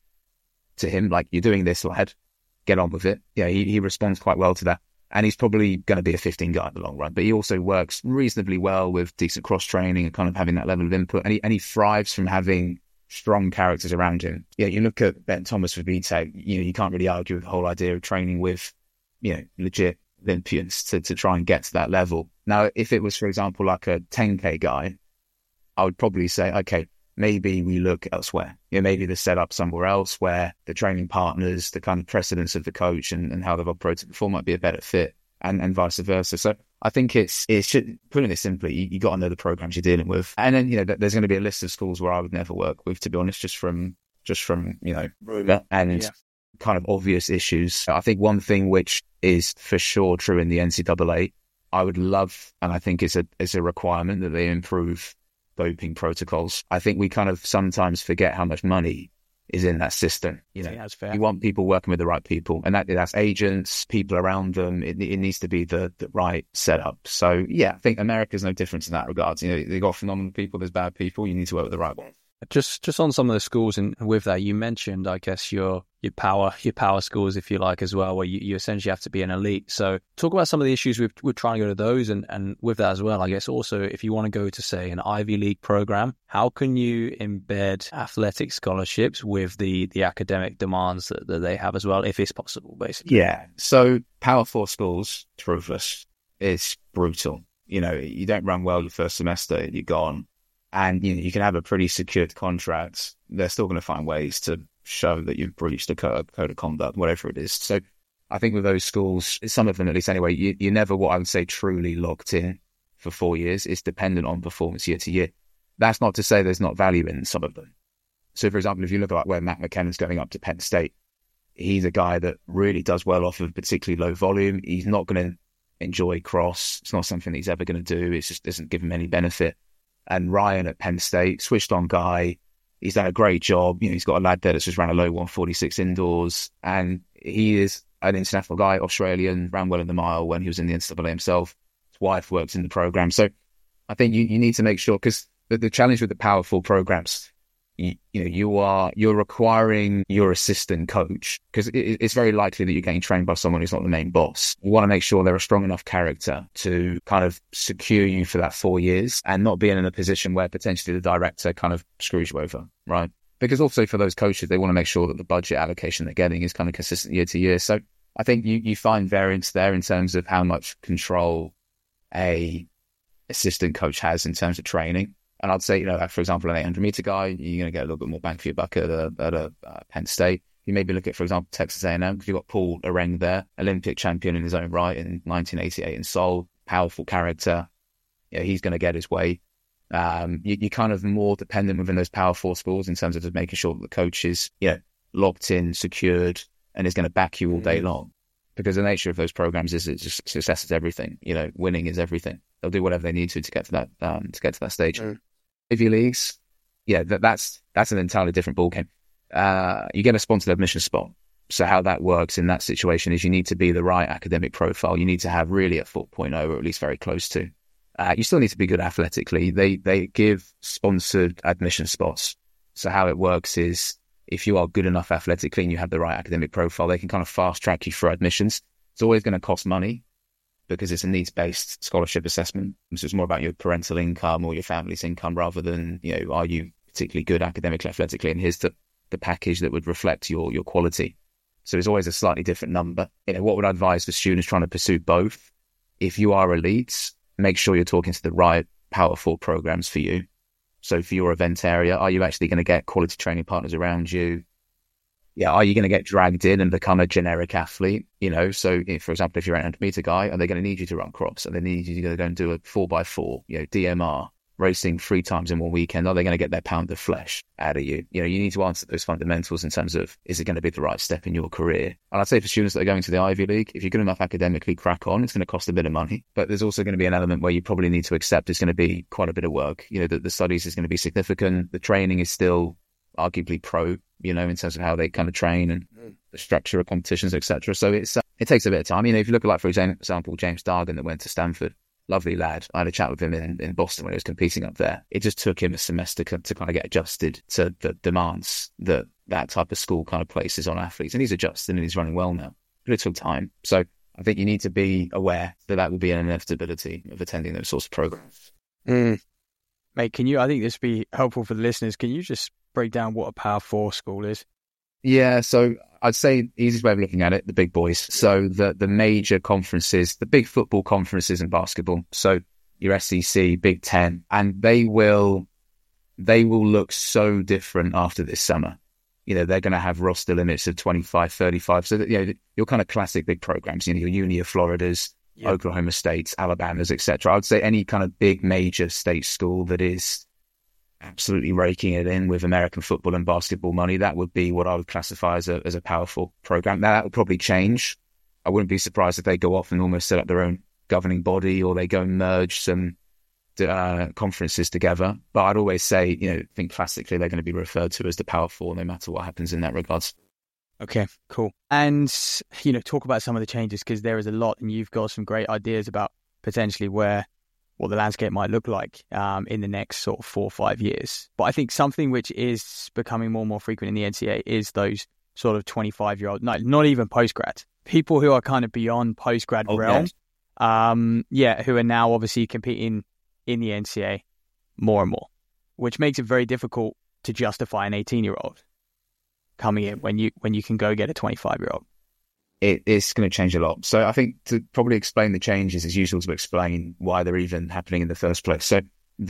to him, like, you're doing this, lad, get on with it. Yeah, he, he responds quite well to that. And he's probably going to be a fifteen guy in the long run, but he also works reasonably well with decent cross training and kind of having that level of input. And he, and he thrives from having strong characters around him. Yeah, you look at Ben Thomas for V TEC, you know, you can't really argue with the whole idea of training with, you know, legit Olympians to, to try and get to that level. Now, if it was, for example, like a ten K guy, I would probably say, okay, maybe we look elsewhere. You know, maybe they're set up somewhere else where the training partners, the kind of precedence of the coach and, and how they've operated before might be a better fit, and, and vice versa. So I think it's, it's just, putting it simply, you, you got to know the programs you're dealing with. And then, you know, there's going to be a list of schools where I would never work with, to be honest, just from, just from, you know, rumor and yeah. kind of obvious issues. I think one thing which is for sure true in the N C double A, I would love, and I think it's a, it's a requirement that they improve doping protocols. I think we kind of sometimes forget how much money is in that system. You know, that's fair. You want people working with the right people, and that that's agents, people around them. It, it needs to be the, the right setup. So yeah, I think America's no different in that regard. You know, they got phenomenal people. There's bad people. You need to work with the right one. Just just on some of the schools, and with that, you mentioned, I guess, your your power your power schools, if you like, as well, where you, you essentially have to be an elite. So talk about some of the issues with, with trying to go to those, and, and with that as well, I guess also if you want to go to, say, an Ivy League program, how can you embed athletic scholarships with the, the academic demands that, that they have as well, if it's possible, basically? Yeah. So Power Four schools, it's ruthless. It's brutal. You know, you don't run well your first semester, you're gone. And you know, you can have a pretty secured contract. They're still going to find ways to show that you've breached a code, code of conduct, whatever it is. So I think with those schools, some of them at least anyway, you, you're never what I would say truly locked in for four years. It's dependent on performance year to year. That's not to say there's not value in some of them. So for example, if you look at where Matt McKennon's going up to Penn State, he's a guy that really does well off of particularly low volume. He's not going to enjoy cross. It's not something that he's ever going to do. It just doesn't give him any benefit. And Ryan at Penn State, switched on guy. He's done a great job. You know, he's got a lad there that's just ran a low one forty-six indoors. And he is an international guy, Australian, ran well in the mile when he was in the N C double A himself. His wife works in the program. So I think you, you need to make sure, because the, the challenge with the powerful programs, you, you know, you are, you're requiring your assistant coach, because it, it's very likely that you're getting trained by someone who's not the main boss. You want to make sure they're a strong enough character to kind of secure you for that four years and not being in a position where potentially the director kind of screws you over, right? Because also for those coaches, they want to make sure that the budget allocation they're getting is kind of consistent year to year. So I think you, you find variance there in terms of how much control a assistant coach has in terms of training. And I'd say, you know, like for example, an eight hundred meter guy, you're going to get a little bit more bang for your buck at a, at a uh, Penn State. You maybe look at, for example, Texas A and M, because you've got Paul Areng there, Olympic champion in his own right in nineteen eighty-eight in Seoul, powerful character. You know, he's going to get his way. Um, you, you're kind of more dependent within those Power Four schools in terms of just making sure that the coach is, you know, locked in, secured, and is going to back you all day long. Because the nature of those programs is it's just success is everything. You know, winning is everything. They'll do whatever they need to to get to that um, to get to that stage. Mm. Ivy Leagues, yeah, that, that's that's an entirely different ballgame. Uh, you get a sponsored admission spot. So how that works in that situation is you need to be the right academic profile. You need to have really a four point oh, or at least very close to. Uh, you still need to be good athletically. They they give sponsored admission spots. So how it works is if you are good enough athletically and you have the right academic profile, they can kind of fast track you for admissions. It's always going to cost money, because it's a needs-based scholarship assessment. So it's more about your parental income or your family's income rather than, you know, are you particularly good academically, athletically, and here's the, the package that would reflect your your quality. So it's always a slightly different number. You know, what would I advise for students trying to pursue both? If you are elite, make sure you're talking to the right Power Four programs for you. So for your event area, are you actually going to get quality training partners around you? Yeah, are you going to get dragged in and become a generic athlete? You know, so if, for example, if you're an eight hundred meter guy, are they going to need you to run cross? Are they need you to go and do a four by four, you know, D M R, racing three times in one weekend? Are they going to get their pound of flesh out of you? You know, you need to answer those fundamentals in terms of, is it going to be the right step in your career? And I'd say for students that are going to the Ivy League, if you're good enough academically, crack on. It's going to cost a bit of money, but there's also going to be an element where you probably need to accept it's going to be quite a bit of work. You know, that the studies is going to be significant. The training is still arguably pro, you know, in terms of how they kind of train and the structure of competitions, et cetera. So it's uh, it takes a bit of time. You know, if you look at, like, for example, James Dargan that went to Stanford, lovely lad. I had a chat with him in, in Boston when he was competing up there. It just took him a semester to, to kind of get adjusted to the demands that that type of school kind of places on athletes. And he's adjusted and he's running well now. But it took time. So I think you need to be aware that that will be an inevitability of attending those sorts of programs. Mm. Mate, can you, I think this would be helpful for the listeners. Can you just break down what a Power Four school is? Yeah, so I'd say the easiest way of looking at it, the big boys. So the the major conferences, the big football conferences in basketball. So your S E C, Big Ten, and they will they will look so different after this summer. You know, they're going to have roster limits of twenty-five, thirty-five. So that, you know, your kind of classic big programs, you know, your Uni of Floridas, yep. Oklahoma States, Alabamas, et cetera. I would say any kind of big major state school that is absolutely raking it in with American football and basketball money, that would be what I would classify as a as a powerful program. Now, that would probably change. I wouldn't be surprised if they go off and almost set up their own governing body, or they go and merge some uh, conferences together. But I'd always say, you know, I think classically they're going to be referred to as the Power Four, no matter what happens in that regards. Okay, cool. And, you know, talk about some of the changes, because there is a lot, and you've got some great ideas about potentially where what the landscape might look like um, in the next sort of four or five years. But I think something which is becoming more and more frequent in the N C A A is those sort of twenty-five-year-old, no, not even post-grad, people who are kind of beyond post-grad oh, realm, yes. um, yeah, who are now obviously competing in the N C A A more and more, which makes it very difficult to justify an eighteen-year-old coming in when you when you can go get a twenty-five-year-old. It is going to change a lot. So I think to probably explain the changes is useful to explain why they're even happening in the first place. So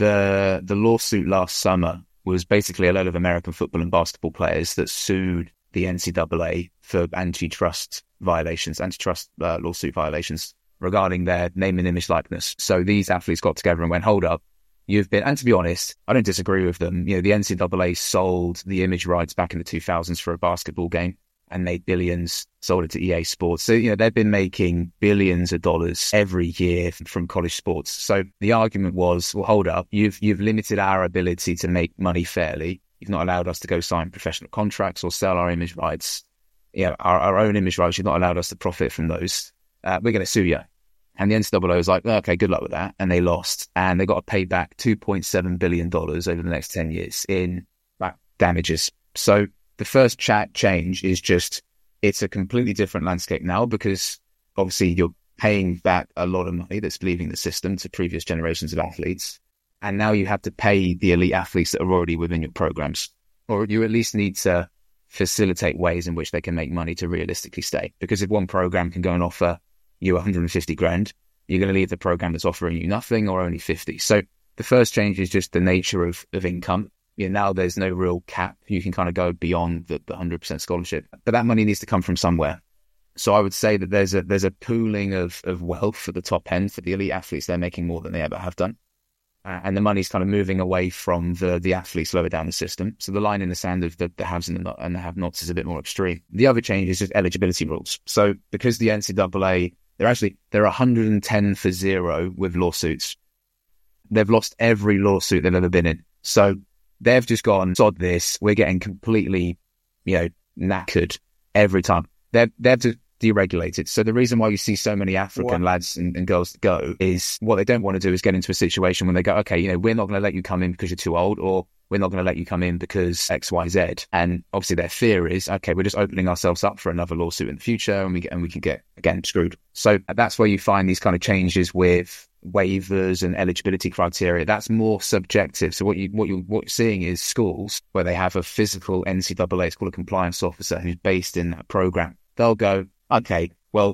the the lawsuit last summer was basically a load of American football and basketball players that sued the N C A A for antitrust violations, antitrust uh, lawsuit violations regarding their name and image likeness. So these athletes got together and went, hold up, you've been, and to be honest, I don't disagree with them. You know, the N C A A sold the image rights back in the two thousands for a basketball game and made billions, sold it to E A Sports. So, you know, they've been making billions of dollars every year from college sports. So the argument was, well, hold up, you've you've limited our ability to make money fairly. You've not allowed us to go sign professional contracts or sell our image rights. You know, our, our own image rights, you've not allowed us to profit from those. Uh, we're going to sue you. And the N C A A was like, okay, good luck with that. And they lost. And they got to pay back two point seven billion dollars over the next ten years in back damages. So the first chat change is just, it's a completely different landscape now, because obviously you're paying back a lot of money that's leaving the system to previous generations of athletes. And now you have to pay the elite athletes that are already within your programs, or you at least need to facilitate ways in which they can make money to realistically stay. Because if one program can go and offer you one hundred fifty grand, you're going to leave the program that's offering you nothing or only fifty. So the first change is just the nature of, of income. You know, now there's no real cap. You can kind of go beyond the, the one hundred percent scholarship, but that money needs to come from somewhere. So I would say that there's a there's a pooling of, of wealth for the top end. For the elite athletes, they're making more than they ever have done. Uh, and the money's kind of moving away from the, the athletes lower down the system. So the line in the sand of the, the haves and the, not, and the have-nots is a bit more extreme. The other change is just eligibility rules. So because the N C A A, they're actually, they're one hundred ten for zero with lawsuits. They've lost every lawsuit they've ever been in. So they've just gone, sod this, we're getting completely, you know, knackered every time. They're, they're just deregulated. So the reason why you see so many African what? lads and, and girls go is what they don't want to do is get into a situation when they go, okay, you know, we're not going to let you come in because you're too old, or we're not going to let you come in because X, Y, Z. And obviously their fear is, okay, we're just opening ourselves up for another lawsuit in the future, and we get, and we can get, again, screwed. So that's where you find these kind of changes with waivers and eligibility criteria. That's more subjective. So what you what you what you're seeing is schools where they have a physical N C A A, it's called a compliance officer, who's based in that program. They'll go, okay, well,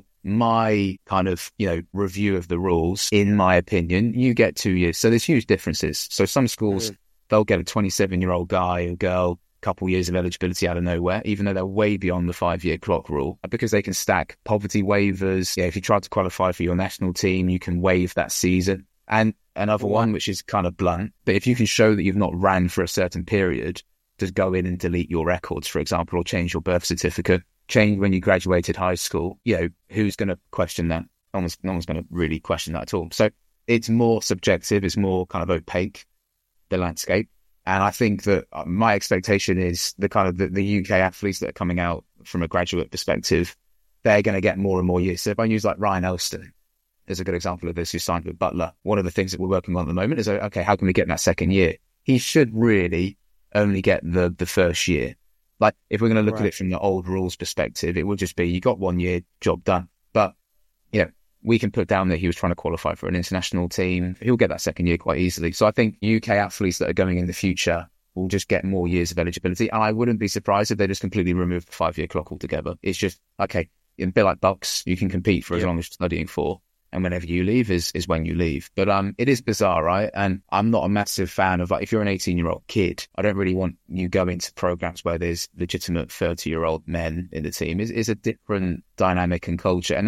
my kind of, you know, review of the rules, in my opinion, you get two years. So there's huge differences. So some schools, mm. they'll get a twenty-seven-year-old guy or girl, couple years of eligibility out of nowhere, even though they're way beyond the five-year clock rule, because they can stack poverty waivers. Yeah, if you try to qualify for your national team, you can waive that season. And another one, which is kind of blunt, but if you can show that you've not ran for a certain period, just go in and delete your records, for example, or change your birth certificate, change when you graduated high school. You know, who's going to question that? No one's, no one's going to really question that at all. So it's more subjective. It's more kind of opaque, the landscape. And I think that my expectation is the kind of the, the U K athletes that are coming out from a graduate perspective, they're going to get more and more years. So if I use like Ryan Elston as a good example of this, who signed with Butler, one of the things that we're working on at the moment is, okay, how can we get in that second year? He should really only get the the first year. Like if we're going to look right. at it from the old rules perspective, it would just be, you got one year, job done. But, you know, we can put down that he was trying to qualify for an international team. He'll get that second year quite easily. So I think U K athletes that are going in the future will just get more years of eligibility. And I wouldn't be surprised if they just completely remove the five-year clock altogether. It's just, okay, a bit like Bucks, you can compete for as yep. long as you're studying for. And whenever you leave is, is when you leave. But um, it is bizarre, right? And I'm not a massive fan of, like, if you're an eighteen-year-old kid, I don't really want you going to programs where there's legitimate thirty-year-old men in the team. It's, it's a different dynamic and culture. And that's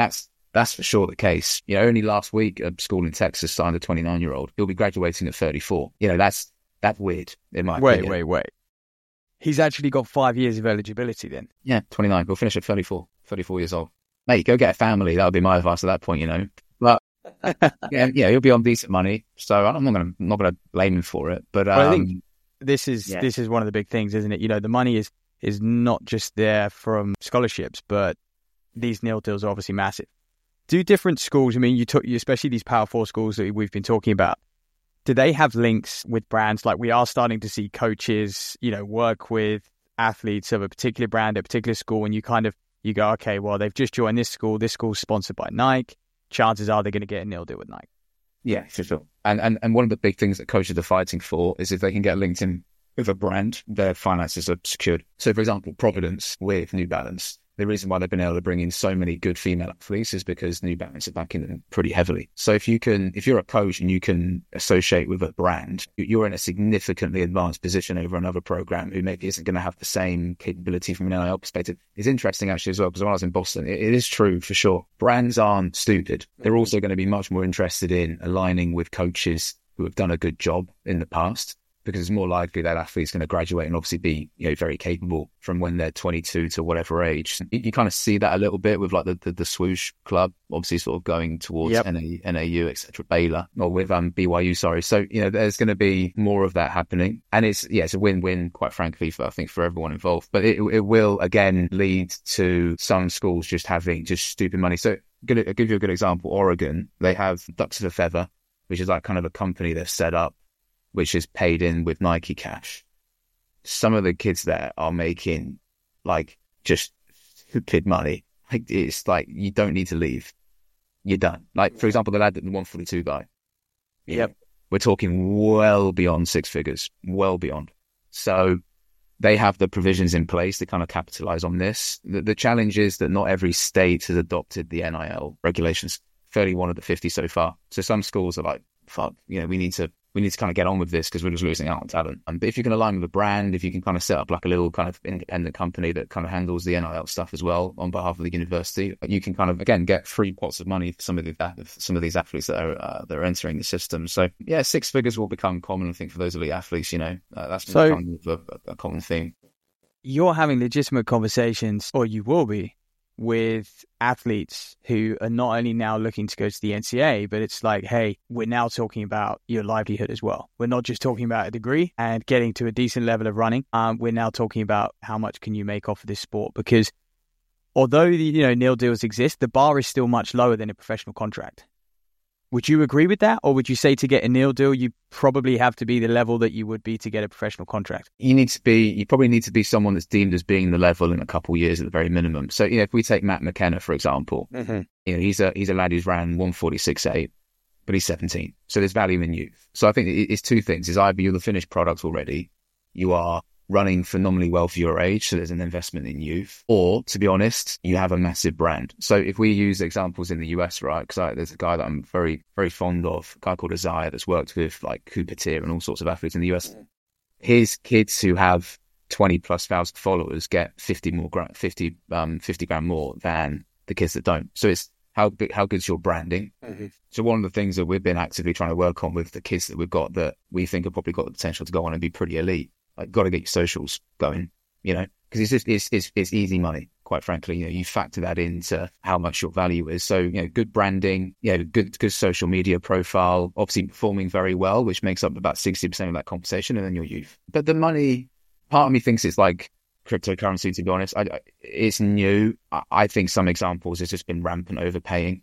That's for sure the case. You know, only last week, a school in Texas signed a twenty-nine-year-old. He'll be graduating at thirty-four. You know, that's that's weird, in my wait, opinion. Wait, wait, wait. He's actually got five years of eligibility then? Yeah, twenty-nine. He'll finish at thirty-four, thirty-four years old. Mate, go get a family. That would be my advice at that point, you know. But, yeah, yeah, he'll be on decent money. So I'm not going to not going to blame him for it. But um, well, I think this is yeah. this is one of the big things, isn't it? You know, the money is is not just there from scholarships, but these nil deals are obviously massive. Do different schools, I mean, you took, especially these Power Four schools that we've been talking about, do they have links with brands? Like we are starting to see coaches, you know, work with athletes of a particular brand, a particular school, and you kind of, you go, okay, well, they've just joined this school. This school's sponsored by Nike. Chances are they're going to get a nil deal with Nike. Yeah, for sure. And, and and one of the big things that coaches are fighting for is if they can get linked in with a brand, their finances are secured. So, for example, Providence with New Balance, the reason why they've been able to bring in so many good female athletes is because New Balance are backing them pretty heavily. So if you can, if you're a coach and you can associate with a brand, you're in a significantly advanced position over another program who maybe isn't going to have the same capability from an N I L perspective. It's interesting actually as well, because when I was in Boston, it, it is true for sure. Brands aren't stupid. They're also going to be much more interested in aligning with coaches who have done a good job in the past, because it's more likely that athlete's going to graduate and obviously be, you know, very capable from when they're twenty-two to whatever age. You, you kind of see that a little bit with like the, the, the swoosh club, obviously sort of going towards yep. N A, N A U, et cetera, Baylor, or with um, B Y U, sorry. So, you know, there's going to be more of that happening. And it's, yeah, it's a win-win, quite frankly, for I think for everyone involved. But it, it will, again, lead to some schools just having just stupid money. So I'll give you a good example. Oregon, they have Ducks of a Feather, which is like kind of a company they've set up, which is paid in with Nike cash. Some of the kids there are making like just stupid money. Like it's like you don't need to leave. You're done. Like for example, the lad, the one forty-two guy. Yep. Know, we're talking well beyond six figures, well beyond. So they have the provisions in place to kind of capitalize on this. The, the challenge is that not every state has adopted the N I L regulations. thirty-one of the fifty so far. So some schools are like, fuck, you know, we need to we need to kind of get on with this because we're just losing out on talent. Um, but if you can align with a brand, if you can kind of set up like a little kind of independent company that kind of handles the N I L stuff as well on behalf of the university, you can kind of, again, get free pots of money for some of the some of these athletes that are uh, that are entering the system. So yeah, six figures will become common, I think, for those elite athletes. You know, uh, that's so, kind of a, a common thing. You're having legitimate conversations, or you will be, with athletes who are not only now looking to go to the N C A A, but it's like, hey, we're now talking about your livelihood as well. We're not just talking about a degree and getting to a decent level of running. Um, we're now talking about how much can you make off of this sport? Because although, you know, nil deals exist, the bar is still much lower than a professional contract. Would you agree with that? Or would you say to get a nil deal, you probably have to be the level that you would be to get a professional contract? You need to be, you probably need to be someone that's deemed as being the level in a couple of years at the very minimum. So, you know, if we take Matt McKenna, for example, mm-hmm. you know, he's a, he's a lad who's ran one forty-six point eight, but he's seventeen. So there's value in youth. So I think it's two things. It's either you're the finished product already, you are running phenomenally well for your age, so there's an investment in youth, or to be honest, you have a massive brand. So if we use examples in the U S, right, because there's a guy that I'm very, very fond of, a guy called Isaiah that's worked with like Cooper Tier and all sorts of athletes in the U S. His kids who have twenty plus thousand followers get fifty more, fifty, um, fifty grand more than the kids that don't. So it's how big, how good's your branding? Mm-hmm. So one of the things that we've been actively trying to work on with the kids that we've got that we think have probably got the potential to go on and be pretty elite, like, got to get your socials going, you know, because it's just, it's, it's, it's easy money, quite frankly. You know, you factor that into how much your value is. So, you know, good branding, you know, good, good social media profile, obviously performing very well, which makes up about sixty percent of that compensation, and then your youth. But the money, part of me thinks it's like cryptocurrency, to be honest. I, I, it's new. I, I think some examples, it's just been rampant overpaying.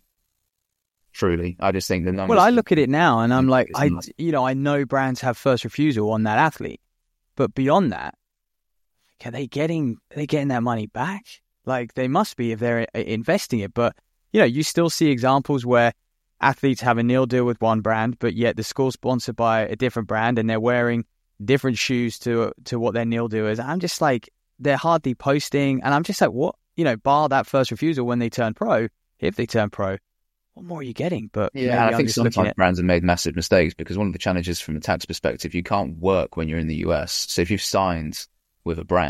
Truly, I just think the numbers. Well, I look at it now and I'm like, I, you know, I know brands have first refusal on that athlete. But beyond that, are they getting are they getting that money back? Like they must be if they're investing it. But you know, you still see examples where athletes have a nil deal with one brand, but yet the school's sponsored by a different brand, and they're wearing different shoes to to what their nil deal is. I'm just like, they're hardly posting, and I'm just like, what? You know, bar that first refusal when they turn pro, if they turn pro, what more are you getting? But yeah, I think sometimes at... brands have made massive mistakes, because one of the challenges from a tax perspective, you can't work when you're in the U S. So if you've signed with a brand,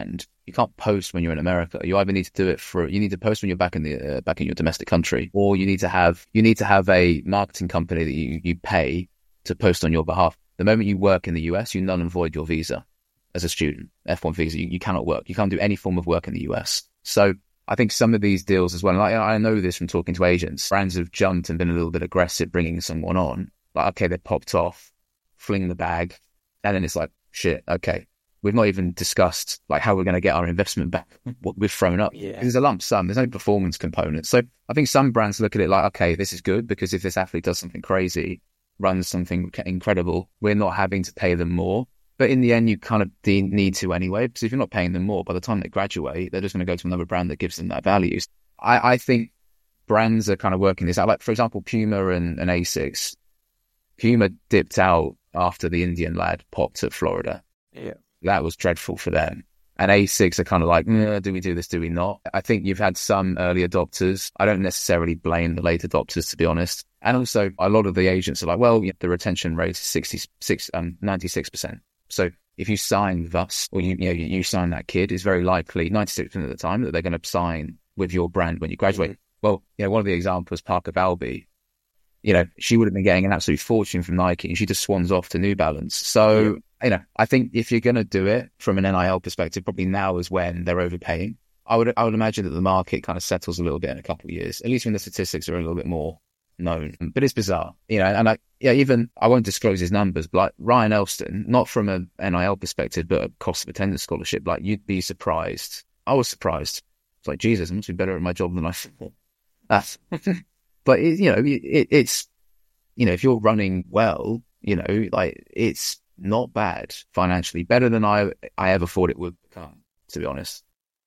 You can't post when you're in America. You either need to do it for, you need to post when you're back in the, uh, back in your domestic country, or you need to have, you need to have a marketing company that you, you pay to post on your behalf. The moment you work in the U S, you null and void your visa as a student, F one visa. You, you cannot work. You can't do any form of work in the U S. So I think some of these deals as well, and I, I know this from talking to agents, brands have jumped and been a little bit aggressive bringing someone on. Like, okay, they popped off, fling the bag, and then it's like, shit, okay. We've not even discussed like how we're going to get our investment back, what we've thrown up. Yeah. There's a lump sum. There's no performance component. So I think some brands look at it like, okay, this is good because if this athlete does something crazy, runs something incredible, we're not having to pay them more. But in the end, you kind of need to anyway, because if you're not paying them more, by the time they graduate, they're just going to go to another brand that gives them that value. I, I think brands are kind of working this out. Like, for example, Puma and, and Asics. Puma dipped out after the Indian lad popped at Florida. Yeah. That was dreadful for them. And Asics are kind of like, mm, do we do this? Do we not? I think you've had some early adopters. I don't necessarily blame the late adopters, to be honest. And also, a lot of the agents are like, well, you know, the retention rate is sixty-six, um, ninety-six percent. So if you sign with us, or you, you know, you, you sign that kid, it's very likely ninety-six percent of the time that they're going to sign with your brand when you graduate. Mm-hmm. Well, you know, one of the examples, Parker Balby, you know, she would have been getting an absolute fortune from Nike, and she just swans off to New Balance. So, yeah. You know, I think if you're going to do it from an N I L perspective, probably now is when they're overpaying. I would, I would imagine that the market kind of settles a little bit in a couple of years, at least when the statistics are a little bit more known. But it's bizarre, you know. And I, yeah, even I won't disclose his numbers, but like Ryan Elston, not from an N I L perspective, but a cost of attendance scholarship, like you'd be surprised. I was surprised. It's like, Jesus, I must be better at my job than I thought. That's, but it, you know, it, it's, you know, if you're running well, you know, like it's not bad financially, better than I I ever thought it would become, to be honest.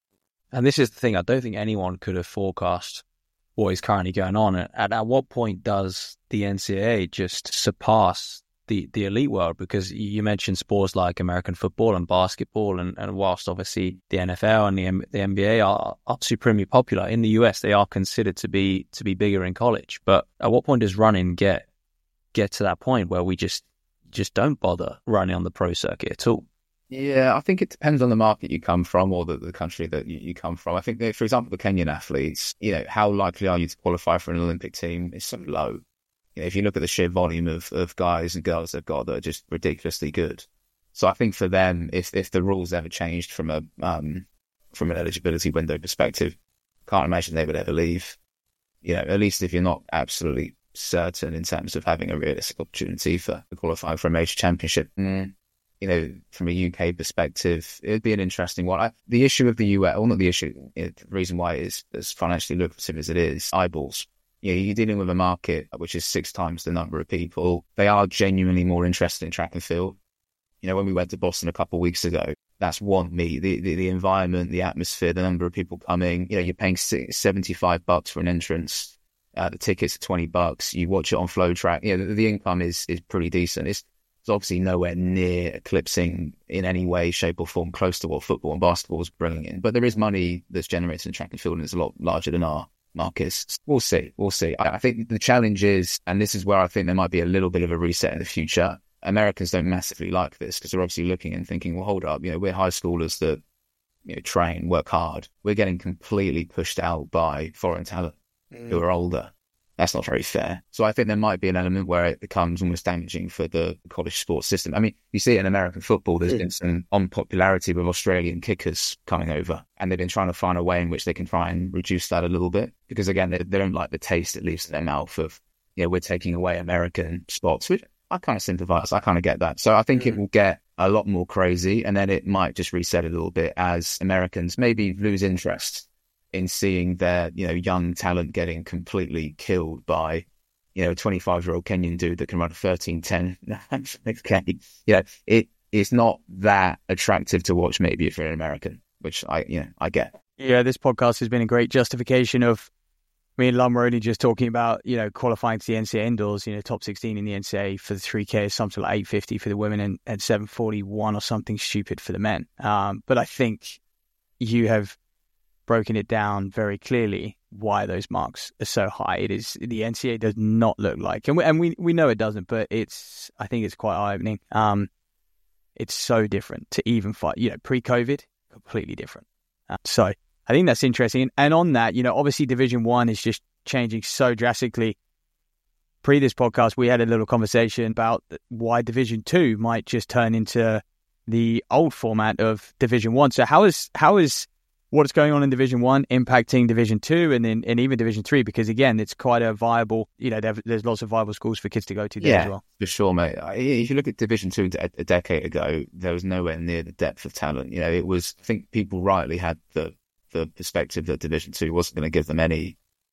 And this is the thing, I don't think anyone could have forecast what is currently going on. At, at what point does the N C double A just surpass the, the elite world? Because you mentioned sports like American football and basketball, and, and whilst obviously the N F L and the, the N B A are, are supremely popular, in the U S they are considered to be to be bigger in college. But at what point does running get get to that point where we just just don't bother running on the pro circuit at all? Yeah, I think it depends on the market you come from, or the, the country that you, you come from. I think, that, for example, the Kenyan athletes, you know, how likely are you to qualify for an Olympic team is so low. You know, if you look at the sheer volume of, of guys and girls they've got that are just ridiculously good. So I think for them, if if the rules ever changed from a um from an eligibility window perspective, can't imagine they would ever leave. You know, at least if you're not absolutely certain in terms of having a realistic opportunity for qualifying for a major championship. Mm. You know, from a U K perspective, it'd be an interesting one. I, the issue of the U S, well, not the issue, you know, the reason why it is as financially lucrative as it is, eyeballs. You know, you're dealing with a market which is six times the number of people. They are genuinely more interested in track and field. You know, when we went to Boston a couple of weeks ago, that's one me, the, the, the environment, the atmosphere, the number of people coming. You know, you're paying seventy-five bucks for an entrance. Uh, the tickets are twenty bucks. You watch it on Flow Track. You know, the, the income is is pretty decent. It's, it's obviously nowhere near eclipsing in any way, shape or form close to what football and basketball is bringing in. But there is money that's generated in track and field, and it's a lot larger than our markets. We'll see. We'll see. I, I think the challenge is, and this is where I think there might be a little bit of a reset in the future. Americans don't massively like this because they're obviously looking and thinking, well, hold up, you know, we're high schoolers that, you know, train, work hard. We're getting completely pushed out by foreign talent mm. who are older. That's not very fair. So I think there might be an element where it becomes almost damaging for the college sports system. I mean, you see it in American football. There's mm. been some unpopularity with Australian kickers coming over, and they've been trying to find a way in which they can try and reduce that a little bit. Because again, they, they don't like the taste it leaves in their mouth of, you know, we're taking away American spots, which I kind of sympathize. I kind of get that. So I think mm. it will get a lot more crazy, and then it might just reset a little bit as Americans maybe lose interest in seeing their, you know, young talent getting completely killed by, you know, a twenty-five-year-old Kenyan dude that can run a thirteen ten. Okay. You know, it, it's not that attractive to watch maybe if you're an American, which I, you know, I get. Yeah, this podcast has been a great justification of me and Lum were only just talking about, you know, qualifying to the N C A A indoors, you know, top sixteen in the N C A A for the three K is something like eight fifty for the women and, and seven forty-one or something stupid for the men. Um, but I think you have broken it down very clearly why those marks are so high. It is, the N C A A does not look like, and we, and we, we know it doesn't, but it's, I think it's quite eye-opening. Um, it's so different to even fight, you know, pre-COVID, completely different. Uh, so I think that's interesting. And on that, you know, obviously Division One is just changing so drastically. Pre this podcast, we had a little conversation about why Division Two might just turn into the old format of Division One. So how is how is what's going on in Division One impacting Division Two and then and even Division Three? Because again, it's quite a viable, you know, there, there's lots of viable schools for kids to go to there yeah, as well. For sure, mate. If you look at Division Two a, a decade ago, there was nowhere near the depth of talent. You know, it was. I think people rightly had the the perspective that Division Two wasn't going to give them any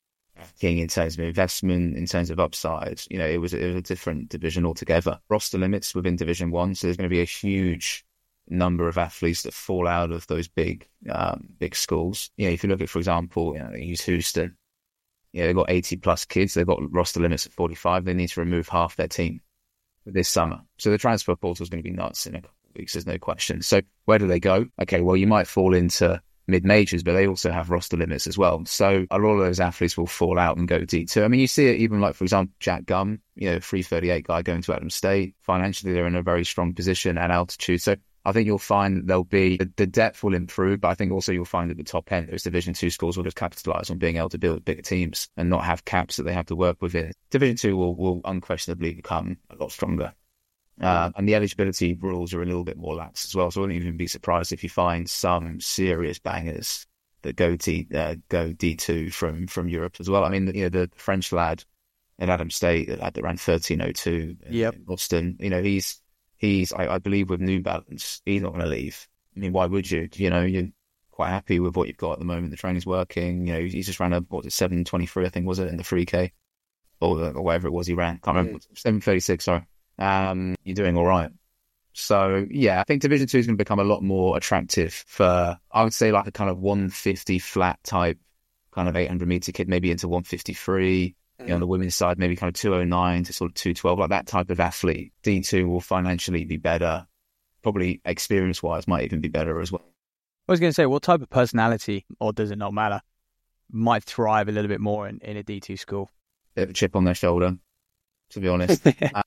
king in terms of investment, in terms of upside. You know, it was, it was a different division altogether. Roster limits within Division One, so there's going to be a huge number of athletes that fall out of those big, um, big schools. You know, if you look at, for example, you know, use Houston. You know, they've got eighty plus kids. They've got roster limits at forty-five. They need to remove half their team this summer. So the transfer portal is going to be nuts in a couple of weeks. There's no question. So where do they go? Okay, well, you might fall into mid-majors, but they also have roster limits as well. So a lot of those athletes will fall out and go D two. I mean, you see it even like, for example, Jack Gum, you know, three thirty-eight guy going to Adams State. Financially, they're in a very strong position at altitude. So I think you'll find there'll be, the depth will improve, but I think also you'll find at the top end, those Division Two schools will just capitalize on being able to build bigger teams and not have caps that they have to work within. Division Two will, will unquestionably become a lot stronger. Uh, and the eligibility rules are a little bit more lax as well. So I wouldn't even be surprised if you find some serious bangers that go D, uh, go D two from, from Europe as well. I mean, you know, the French lad at Adams State, the lad that ran thirteen oh two yep. in Boston, you know, he's, he's I, I believe with New Balance, he's not going to leave. I mean, why would you? You know, you're quite happy with what you've got at the moment. The training's working. You know, he just ran a, what was it, seven twenty-three, I think, was it, in the three K? Or, or whatever it was he ran. Can't remember. seven thirty-six, sorry. Um, you're doing all right. So, yeah, I think Division Two is going to become a lot more attractive for, I would say, like a kind of one fifty flat type kind of eight hundred meter kid, maybe into one fifty-three. Mm. You know, on the women's side, maybe kind of two oh nine to sort of two twelve, like that type of athlete. D two will financially be better, probably experience-wise might even be better as well. I was going to say, what type of personality, or does it not matter, might thrive a little bit more in, in a D two school? Bit of a chip on their shoulder, to be honest. uh,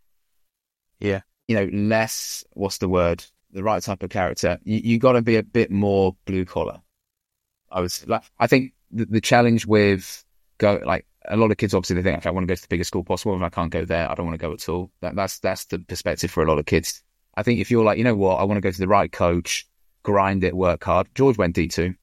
Yeah. You know, less, what's the word? The right type of character. You, you got to be a bit more blue collar. I was like, I think the, the challenge with go, like a lot of kids, obviously they think, okay, I want to go to the biggest school possible. If I can't go there, I don't want to go at all. That, that's, that's the perspective for a lot of kids. I think if you're like, you know what, I want to go to the right coach, grind it, work hard. George went D two.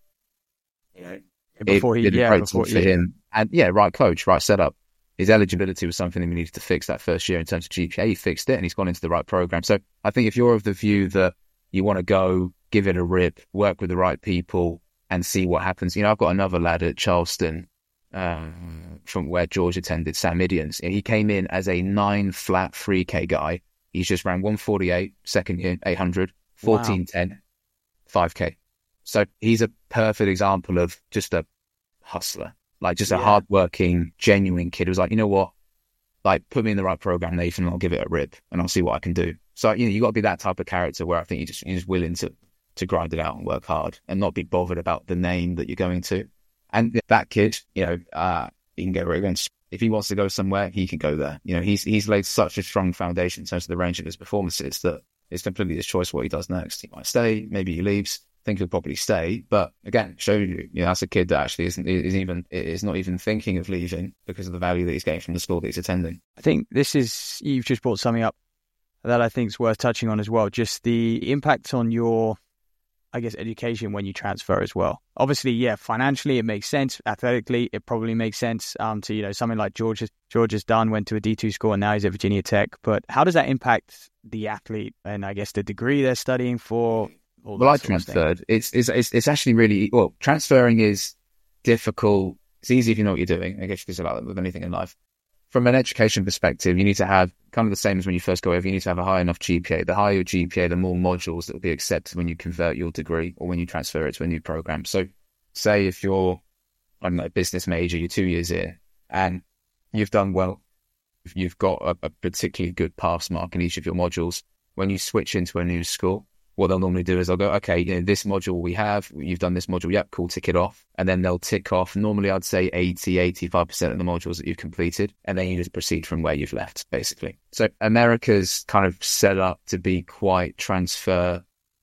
You know, before he, it did yeah, a great before, for yeah. him. And yeah, right coach, right setup. His eligibility was something that we needed to fix that first year in terms of G P A. He fixed it and he's gone into the right program. So I think if you're of the view that you want to go, give it a rip, work with the right people and see what happens. You know, I've got another lad at Charleston um, from where George attended, Sam Midians. And he came in as a nine flat three K guy. He's just ran one forty-eight, second year, eight hundred, fourteen ten, five K. So he's a perfect example of just a hustler. Like just a yeah. hardworking, genuine kid who's like, you know what? Like, put me in the right program, Nathan, and I'll give it a rip, and I'll see what I can do. So, you know, you got to be that type of character where I think you just you're just willing to to grind it out and work hard, and not be bothered about the name that you're going to. And that kid, you know, uh, he can go where he wants. If he wants to go somewhere, he can go there. You know, he's he's laid such a strong foundation in terms of the range of his performances that it's completely his choice what he does next. He might stay, maybe he leaves. I think he'll probably stay, but again, show you, you know, that's a kid that actually isn't is even is not even thinking of leaving because of the value that he's getting from the school that he's attending. I think this is, you've just brought something up that I think is worth touching on as well. Just the impact on your, I guess, education when you transfer as well. Obviously, yeah, financially it makes sense. Athletically, it probably makes sense. Um, to you know, something like George has, George has done, went to a D two school, and now he's at Virginia Tech. But how does that impact the athlete and I guess the degree they're studying for? Well, I transferred. It's, it's it's it's actually really, well, transferring is difficult. It's easy if you know what you're doing. I guess you could say that with anything in life. From an education perspective, you need to have kind of the same as when you first go over. You need to have a high enough G P A. The higher your G P A, the more modules that will be accepted when you convert your degree or when you transfer it to a new program. So say if you're, I don't know, business major, you're two years in and you've done well, you've got a, a particularly good pass mark in each of your modules. When you switch into a new school, what they'll normally do is they'll go, okay, you know, this module we have, you've done this module, yep, cool, tick it off. And then they'll tick off, normally I'd say eighty, eighty-five percent of the modules that you've completed. And then you just proceed from where you've left, basically. So America's kind of set up to be quite transfer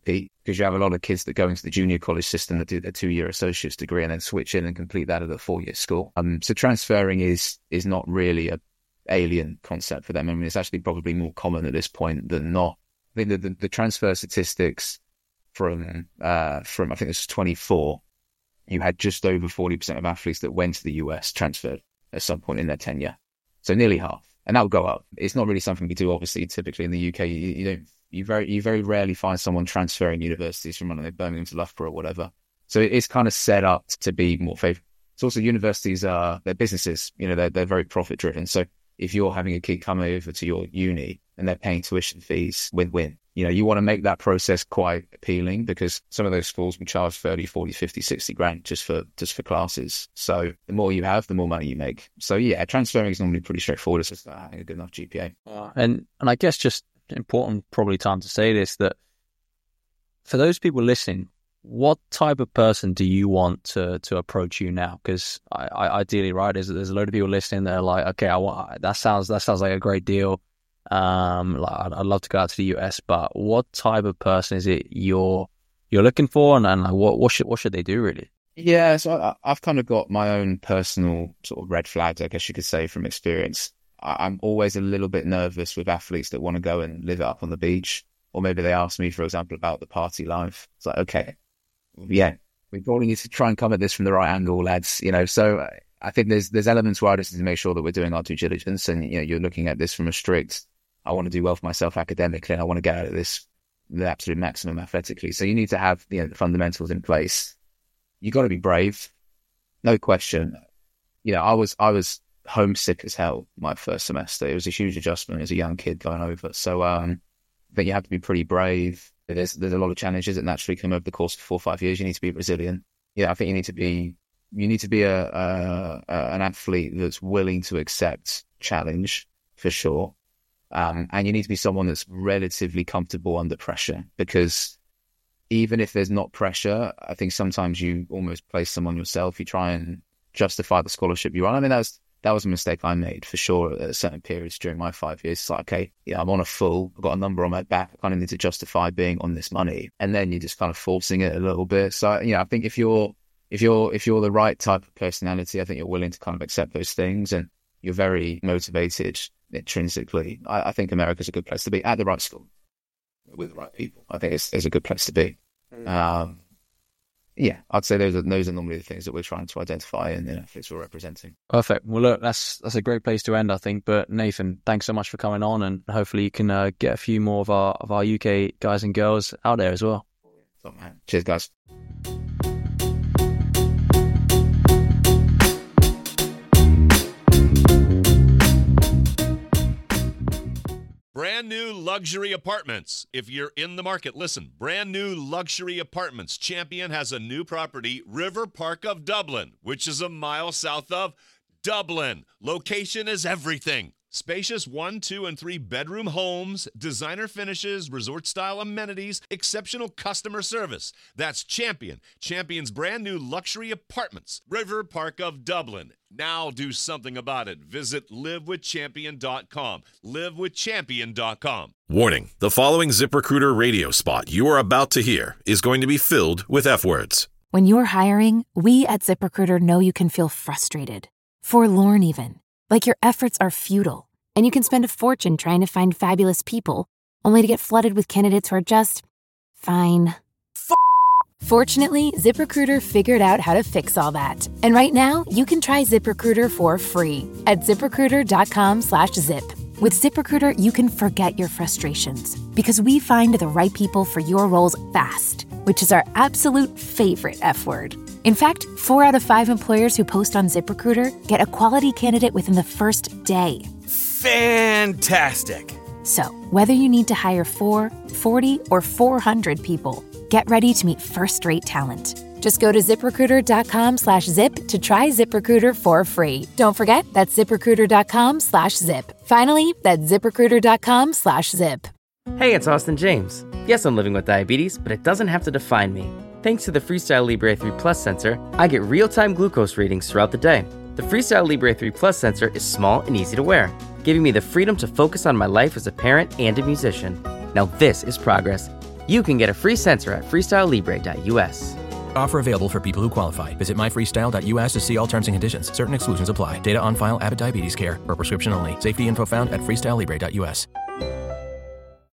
repeat, because you have a lot of kids that go into the junior college system that do their two-year associate's degree and then switch in and complete that at a four-year school. Um, so transferring is is not really a alien concept for them. I mean, it's actually probably more common at this point than not. I think the, the, the transfer statistics from, uh, from I think this was twenty-four, you had just over forty percent of athletes that went to the U S transferred at some point in their tenure. So nearly half. And that will go up. It's not really something we do, obviously, typically in the U K. You, you don't, you very, you very rarely find someone transferring universities from, I don't know, Birmingham to Loughborough or whatever. So it's kind of set up to be more favorable. It's also universities are, they're businesses, you know, they're, they're very profit driven. So if you're having a kid come over to your uni and they're paying tuition fees, win-win. You know, you want to make that process quite appealing, because some of those schools will charge thirty, forty, fifty, sixty grand just for just for classes. So the more you have, the more money you make. So yeah, transferring is normally pretty straightforward. It's just having a good enough G P A. Uh, and and I guess just important probably time to say this, that for those people listening, what type of person do you want to to approach you now? Because I, I, ideally, right, there's, there's a load of people listening that are like, okay, I want that sounds that sounds like a great deal. Um, like I'd, I'd love to go out to the U S, but what type of person is it you're you're looking for, and, and like, what what should what should they do really? Yeah, so I, I've kind of got my own personal sort of red flags, I guess you could say, from experience. I, I'm always a little bit nervous with athletes that want to go and live it up on the beach, or maybe they ask me, for example, about the party life. It's like, okay, yeah, we probably need to try and come at this from the right angle, lads. You know, so I think there's there's elements where I just need to make sure that we're doing our due diligence, and you know, you're looking at this from a strict, I want to do well for myself academically, and I want to get out of this the absolute maximum athletically. So you need to have, you know, the fundamentals in place. You got to be brave, no question. You know, I was I was homesick as hell my first semester. It was a huge adjustment as a young kid going over. So um, I think you have to be pretty brave. There's there's a lot of challenges that naturally come over the course of four or five years. You need to be resilient. Yeah, I think you need to be you need to be a, a, a an athlete that's willing to accept challenge for sure. Um, and you need to be someone that's relatively comfortable under pressure, because even if there's not pressure, I think sometimes you almost place them on yourself. You try and justify the scholarship you're on. I mean, that was, that was a mistake I made for sure at certain periods during my five years. It's like, okay, yeah, I'm on a full, I've got a number on my back. I kind of need to justify being on this money. And then you're just kind of forcing it a little bit. So, you know, I think if you're, if you're, if you're the right type of personality, I think you're willing to kind of accept those things, and you're very motivated intrinsically. I, I think America's a good place to be at the right school with the right people. I think it's, it's a good place to be. Mm. Um, yeah, I'd say those are those are normally the things that we're trying to identify in the athletes we're representing. Perfect. Well, look, that's that's a great place to end, I think. But Nathan, thanks so much for coming on, and hopefully you can uh, get a few more of our of our U K guys and girls out there as well. Oh, man. Cheers, guys. Brand new luxury apartments. If you're in the market, listen. Brand new luxury apartments. Champion has a new property, River Park of Dublin, which is a mile south of Dublin. Location is everything. Spacious one, two, and three bedroom homes, designer finishes, resort-style amenities, exceptional customer service. That's Champion. Champion's brand new luxury apartments, River Park of Dublin. Now do something about it. Visit live with champion dot com. live with champion dot com. Warning, the following ZipRecruiter radio spot you are about to hear is going to be filled with F words. When you're hiring, we at ZipRecruiter know you can feel frustrated, forlorn even, like your efforts are futile, and you can spend a fortune trying to find fabulous people, only to get flooded with candidates who are just fine. F- Fortunately, ZipRecruiter figured out how to fix all that. And right now, you can try ZipRecruiter for free at ZipRecruiter.com slash zip. With ZipRecruiter, you can forget your frustrations, because we find the right people for your roles fast, which is our absolute favorite F word. In fact, four out of five employers who post on ZipRecruiter get a quality candidate within the first day. Fantastic. So, whether you need to hire four, forty, or four hundred people, get ready to meet first-rate talent. Just go to ZipRecruiter.com slash zip to try ZipRecruiter for free. Don't forget, that's ZipRecruiter.com slash zip. Finally, that's ZipRecruiter.com slash zip. Hey, it's Austin James. Yes, I'm living with diabetes, but it doesn't have to define me. Thanks to the Freestyle Libre three Plus sensor, I get real-time glucose readings throughout the day. The Freestyle Libre three Plus sensor is small and easy to wear, giving me the freedom to focus on my life as a parent and a musician. Now this is progress. you can get a free sensor at freestyle libre dot u s. Offer available for people who qualify. Visit my freestyle dot u s to see all terms and conditions. Certain exclusions apply. Data on file, Abbott Diabetes Care, or prescription only. Safety info found at freestyle libre dot u s.